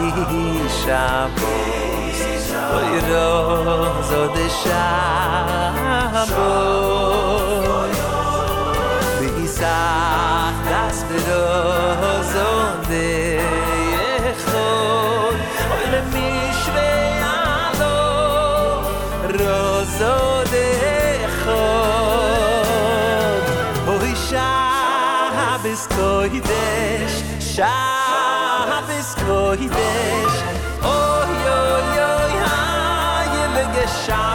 Shabbos, Oy rozo de Shabbos, V'isach das berozo de Echod, Oy lemishrei alo, rozo de Echod, Oy Shabbos kodesh, Shabbos kodesh Oy oy oy heilige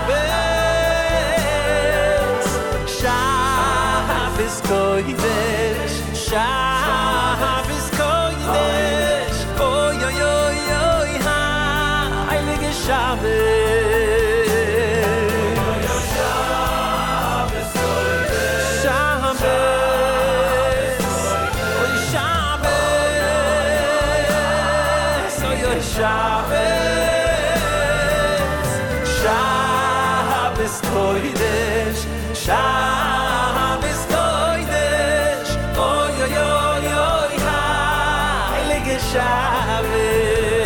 Shabbos Shabbos kodesh Shabbos kodesh Oy oy oy oy heilige Shabbos Shabbos kodesh Shabbos kodesh Oy oy oy oy heilige Shabbos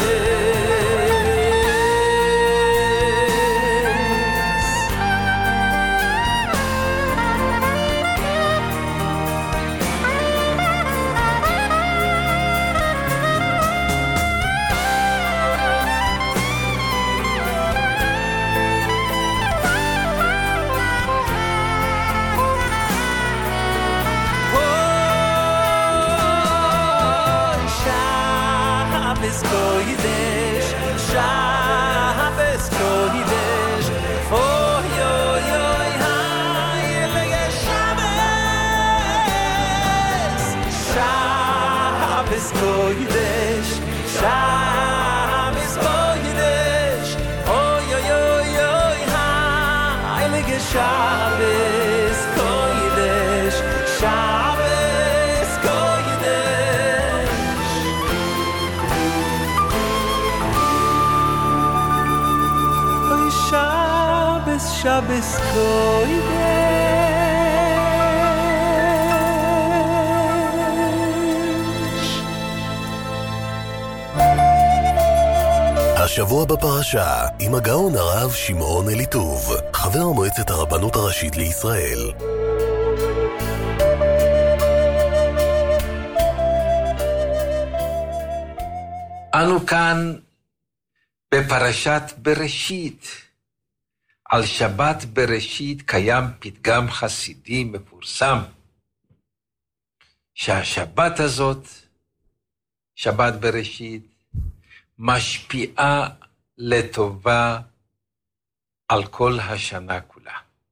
kodesh Shabbos kodesh Oy oy oy heilige Shabbos Shabbos kodesh Shabbos kodesh Oy oy oy oy heilige Shabbos kodesh Shabbos kodesh Shabbos kodesh השבוע בפרשה עם הגאון הרב שמעון אליטוב, חבר מועצת הרבנות הראשית לישראל. אנו כאן בפרשת בראשית. על שבת בראשית קיים פתגם חסידי מפורסם, שהשבת הזאת, שבת בראשית, משפיעה לטובה על כל השנה כולה.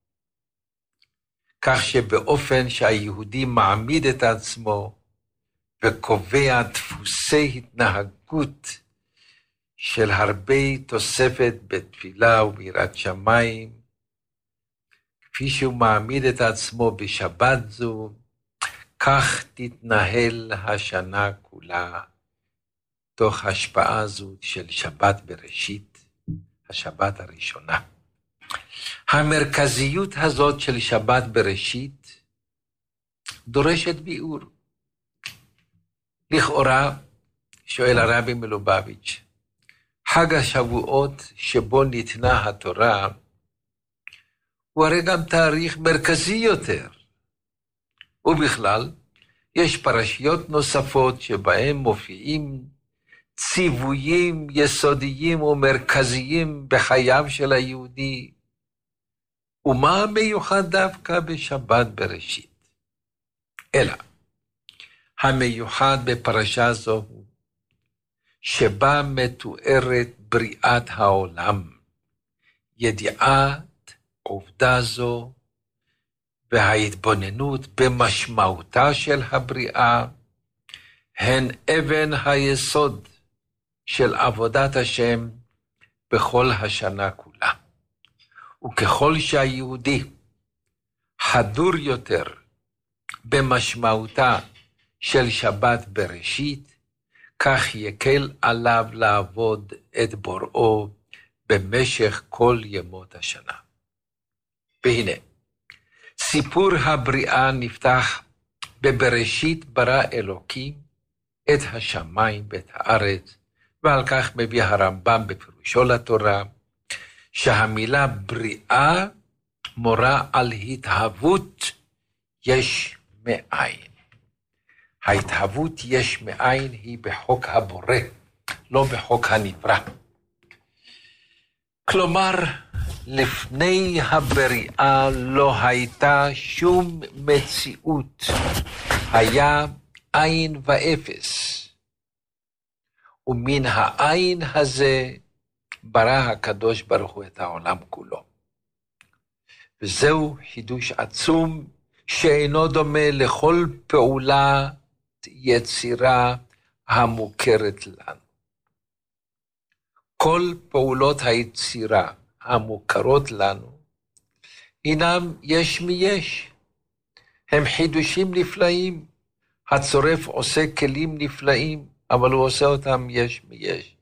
כך שבאופן שהיהודי מעמיד את עצמו וקובע דפוסי התנהגות של הרבה תוספת בתפילה וביראת שמיים, כפי שהוא מעמיד את עצמו בשבת זו, כך תתנהל השנה כולה, תוך השפעה זו של שבת בראשית, השבת הראשונה. המרכזיות הזאת של שבת בראשית דורשת ביאור. לכאורה, שואל הרבי מלובביץ', חג השבועות שבו ניתנה התורה, הוא הרי גם תאריך מרכזי יותר. ובכלל, יש פרשיות נוספות שבהם מופיעים ציוויים יסודיים ומרכזיים בחייו של היהודי. ומה מיוחד דווקא בשבת בראשית? אלא, המיוחד בפרשה זו הוא שבה מתוארת בריאת העולם, ידיעת עובדה זו וההתבוננות במשמעותה של הבריאה הן אבן היסוד של עבודת השם בכל השנה כולה. וככל שהיהודי חדור יותר במשמעותה של שבת בראשית, כך יקל עליו לעבוד את בוראו במשך כל ימות השנה. והנה, סיפור הבריאה נפתח בבראשית ברא אלוקים את השמיים ואת הארץ, ועל כך מביא הרמב"ם בפירושו לתורה, שהמילה בריאה מורה על התהוות יש מאין. ההתהוות יש מאין היא בחוק הבורא, לא בחוק הנברא. כלומר, לפני הבריאה לא הייתה שום מציאות, היה עין ואפס. ומן העין הזה ברא הקדוש ברוך הוא את העולם כולו. וזהו חידוש עצום שאינו דומה לכל פעולה יצירה המוכרת לנו. כל פעולות היצירה המוכרות לנו הינם יש מיש. הם חידושים נפלאים. הצורף עושה כלים נפלאים, אבל הוא עושה אותם יש מיש.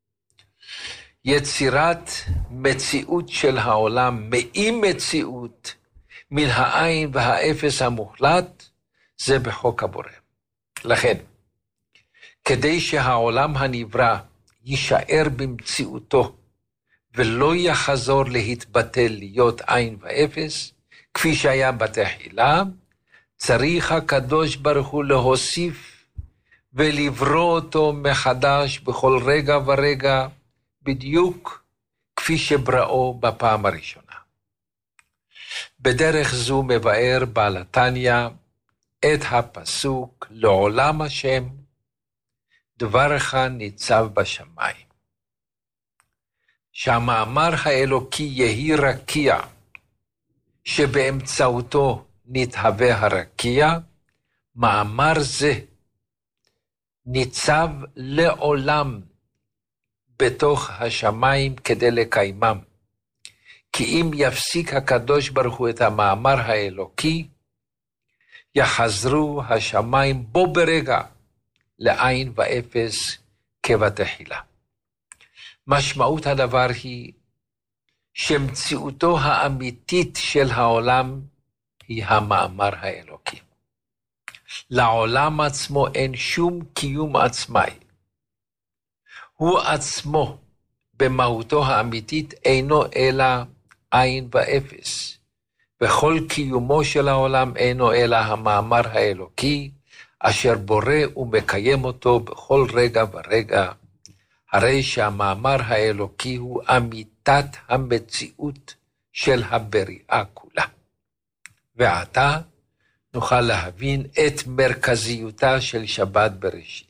יצירת מציאות של העולם, מאי מציאות, מן העין והאפס המוחלט, זה בחוק הבורא. לכן, כדי שהעולם הנברא יישאר במציאותו, ולא יחזור להתבטל להיות עין ואפס, כפי שהיה בתחילה, צריך הקדוש ברוך הוא להוסיף ולברוא אותו מחדש בכל רגע ורגע, בדיוק כפי שבראו בפעם הראשונה. בדרך זו מבאר בעל התניא את הפסוק לעולם השם, דברך ניצב בשמיים. שהמאמר האלוקי יהי רקיע, שבאמצעותו נתהווה הרקיע, מאמר זה ניצב לעולם בתוך השמיים כדי לקיימם. כי אם יפסיק הקדוש ברוך הוא את המאמר האלוקי, יחזרו השמיים בו ברגע לעין ואפס כבתחילה. משמעות הדבר היא שמציאותו האמיתית של העולם היא המאמר האלוקי. לעולם עצמו אין שום קיום עצמאי. הוא עצמו במהותו האמיתית אינו אלא עין ואפס. וכל קיומו של העולם אינו אלא המאמר האלוקי, אשר בורא ומקיים אותו בכל רגע ורגע. הרי שהמאמר האלוקי הוא אמיתת המציאות של הבריאה כולה. ועתה נוכל להבין את מרכזיותה של שבת בראשית.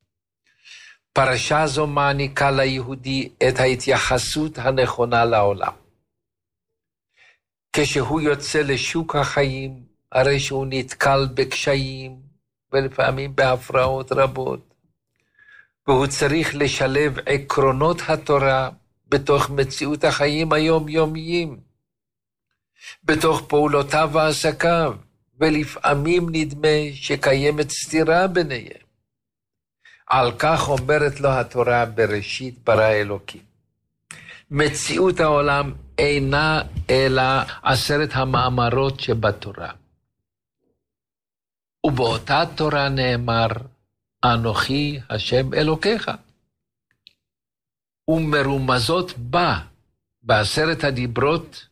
פרשה זו מעניקה ליהודי את ההתייחסות הנכונה לעולם. כשהוא יוצא לשוק החיים, הרי שהוא נתקל בקשיים ולפעמים בהפרעות רבות. והוא צריך לשלב עקרונות התורה בתוך מציאות החיים היומיומיים, בתוך פעולותיו ועסקיו, ולפעמים נדמה שקיימת סתירה ביניהם. על כך אומרת לו התורה בראשית ברא אלוקים. מציאות העולם אינה אלא 10 המאמרות שבתורה. ובאותה תורה נאמר, אנוכי השם אלוקיך. ומרומזות בה, ב10 הדיברות,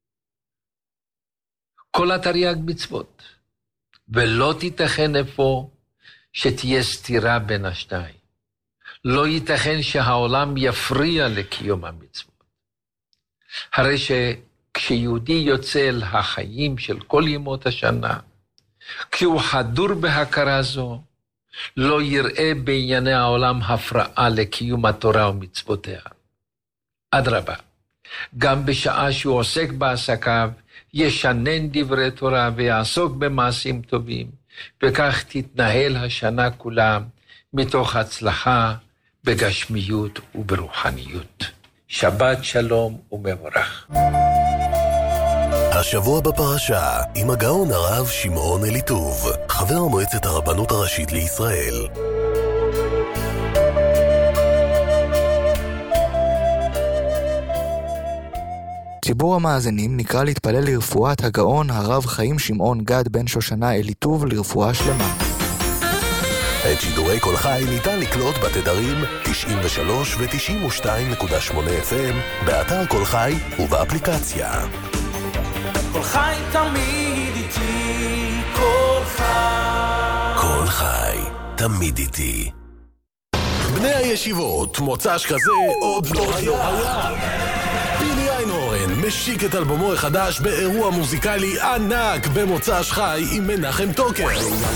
כל התרי"ג מצוות. ולא תיתכן אפוא שתהיה סתירה בין השניים. לא ייתכן שהעולם יפריע לקיום המצוות. הרי שכשיהודי יוצא אל החיים של כל ימות השנה, כשהוא חדור בהכרה זו, לא יראה בענייני העולם הפרעה לקיום התורה ומצוותיה. אדרבה, גם בשעה שהוא עוסק בעסקיו, ישנן דברי תורה ויעסוק במעשים טובים, וכך תתנהל השנה כולה מתוך הצלחה בגשמיות וברוחניות. שבת שלום ומבורך. השבוע בפרשה עם הגאון הרב שמעון אליטוב, חבר מועצת הרבנות הראשית לישראל. ציבור המאזינים נקרא להתפלל לרפואת הגאון הרב חיים שמעון גד בן שושנה אליטוב לרפואה שלמה. את שידורי כל חי ניתן לקלוט בתדרים 93 ו-92.8 FM, באתר כל חי ובאפליקציה. כל חי תמיד איתי, כל חי. כל חי תמיד איתי. בני הישיבות, מוצא שכזה עוד לא היה. פיני איינהורן משיק את אלבומו החדש באירוע מוזיקלי ענק במוצ"ש חי עם מנחם טוקר.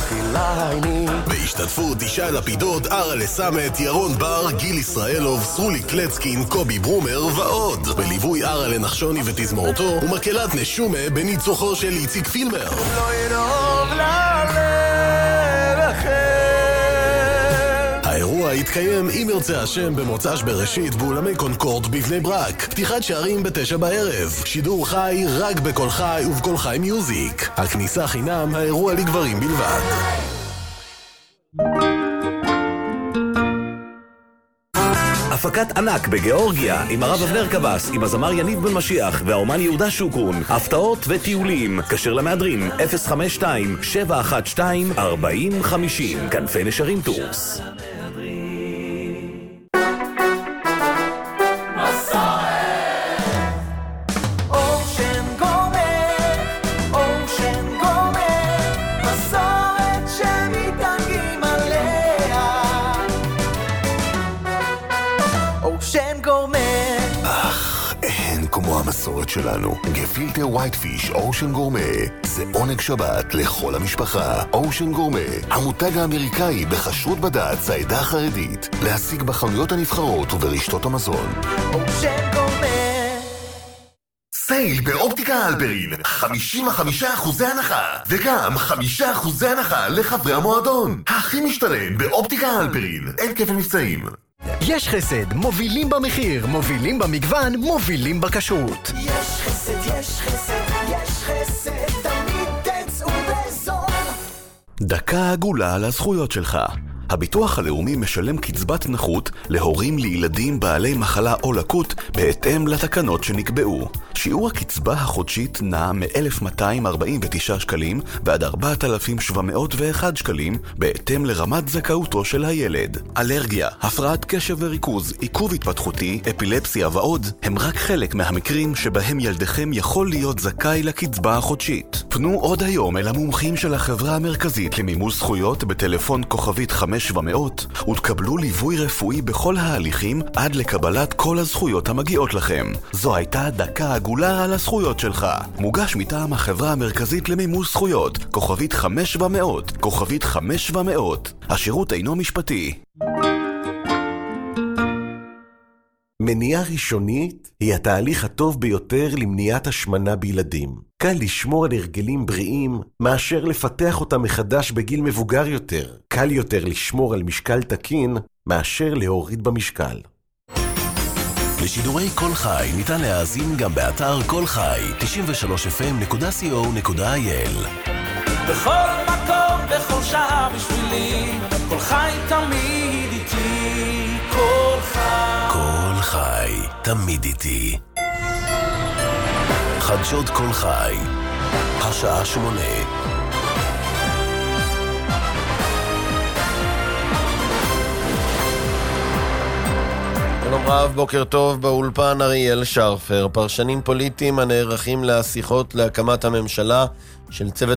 בהשתתפות ישי לפידות, ארלה סמט, ירון בר, גיל ישראלוב, סרולי קלצקין, קובי ברומר ועוד. בליווי ארלה נחשוני ותזמורתו ומקהלת נשומה בניצוחו של איציק פילמר. לא ידוב ללב אחר. האירוע יתקיים אם ירצה השם במוצ"ש בראשית באולמי קונקורד בבני ברק. פתיחת שערים ב9 בערב. שידור חי רק בכל חי ובכל חי מיוזיק. הכניסה חינם, האירוע לגברים בלבד. הפקת ענק בגיאורגיה עם הרב אבנר קבס, עם הזמר יניב בן משיח והאומן יהודה שוקרון. הפתעות וטיולים. קשר למהדרין 052-712-4050. כנפי נשרים טורס. המסורת שלנו. גפילטר ווייטפיש אושן גורמה זה עונג שבת לכל המשפחה. אושן גורמה, המותג האמריקאי בכשרות בד"ץ העדה החרדית, להשיג בחנויות הנבחרות וברשתות המזון. אושן גורמה. סייל באופטיקה הלפרין, 55% הנחה, וגם 5% הנחה לחברי המועדון. הכי משתלם באופטיקה הלפרין, אין כפל מבצעים. יש חסד, מובילים במחיר, מובילים במגוון, מובילים בכשרות. יש חסד, יש חסד, יש חסד, תמיד תצאו בזול. דקה עגולה על הזכויות שלך. הביטוח הלאומי משלם קצבת נכות להורים לילדים בעלי מחלה או לקות בהתאם לתקנות שנקבעו. שיעור הקצבה החודשית נע מ-1,249 שקלים ועד 4,701 שקלים בהתאם לרמת זכאותו של הילד. אלרגיה, הפרעת קשב וריכוז, עיכוב התפתחותי, אפילפסיה ועוד הם רק חלק מהמקרים שבהם ילדכם יכול להיות זכאי לקצבה החודשית. פנו עוד היום אל המומחים של החברה המרכזית למימוש זכויות בטלפון כוכבית 500 ותקבלו ליווי רפואי בכל ההליכים עד לקבלת כל הזכויות המגיעות לכם. זו הייתה דקה עגולה על הזכויות שלך. מוגש מטעם החברה המרכזית למימוש זכויות, כוכבית 500, כוכבית 500. השירות אינו משפטי. מניעה ראשונית היא התהליך הטוב ביותר למניעת השמנה בילדים. קל לשמור על הרגלים בריאים מאשר לפתח אותם מחדש בגיל מבוגר יותר. קל יותר לשמור על משקל תקין מאשר להוריד במשקל. לשידורי כל חי ניתן להאזין גם באתר כל חי, 93fm.co.il. בכל מקום, בכל שעה בשבילי, כל חי תמיד איתי, כל חי. כל חי, תמיד איתי. חדשות כל חי, השעה 8. שלום רב, בוקר טוב, באולפן אריאל שרפר. פרשנים פוליטיים הנערכים לשיחות להקמת הממשלה של צוות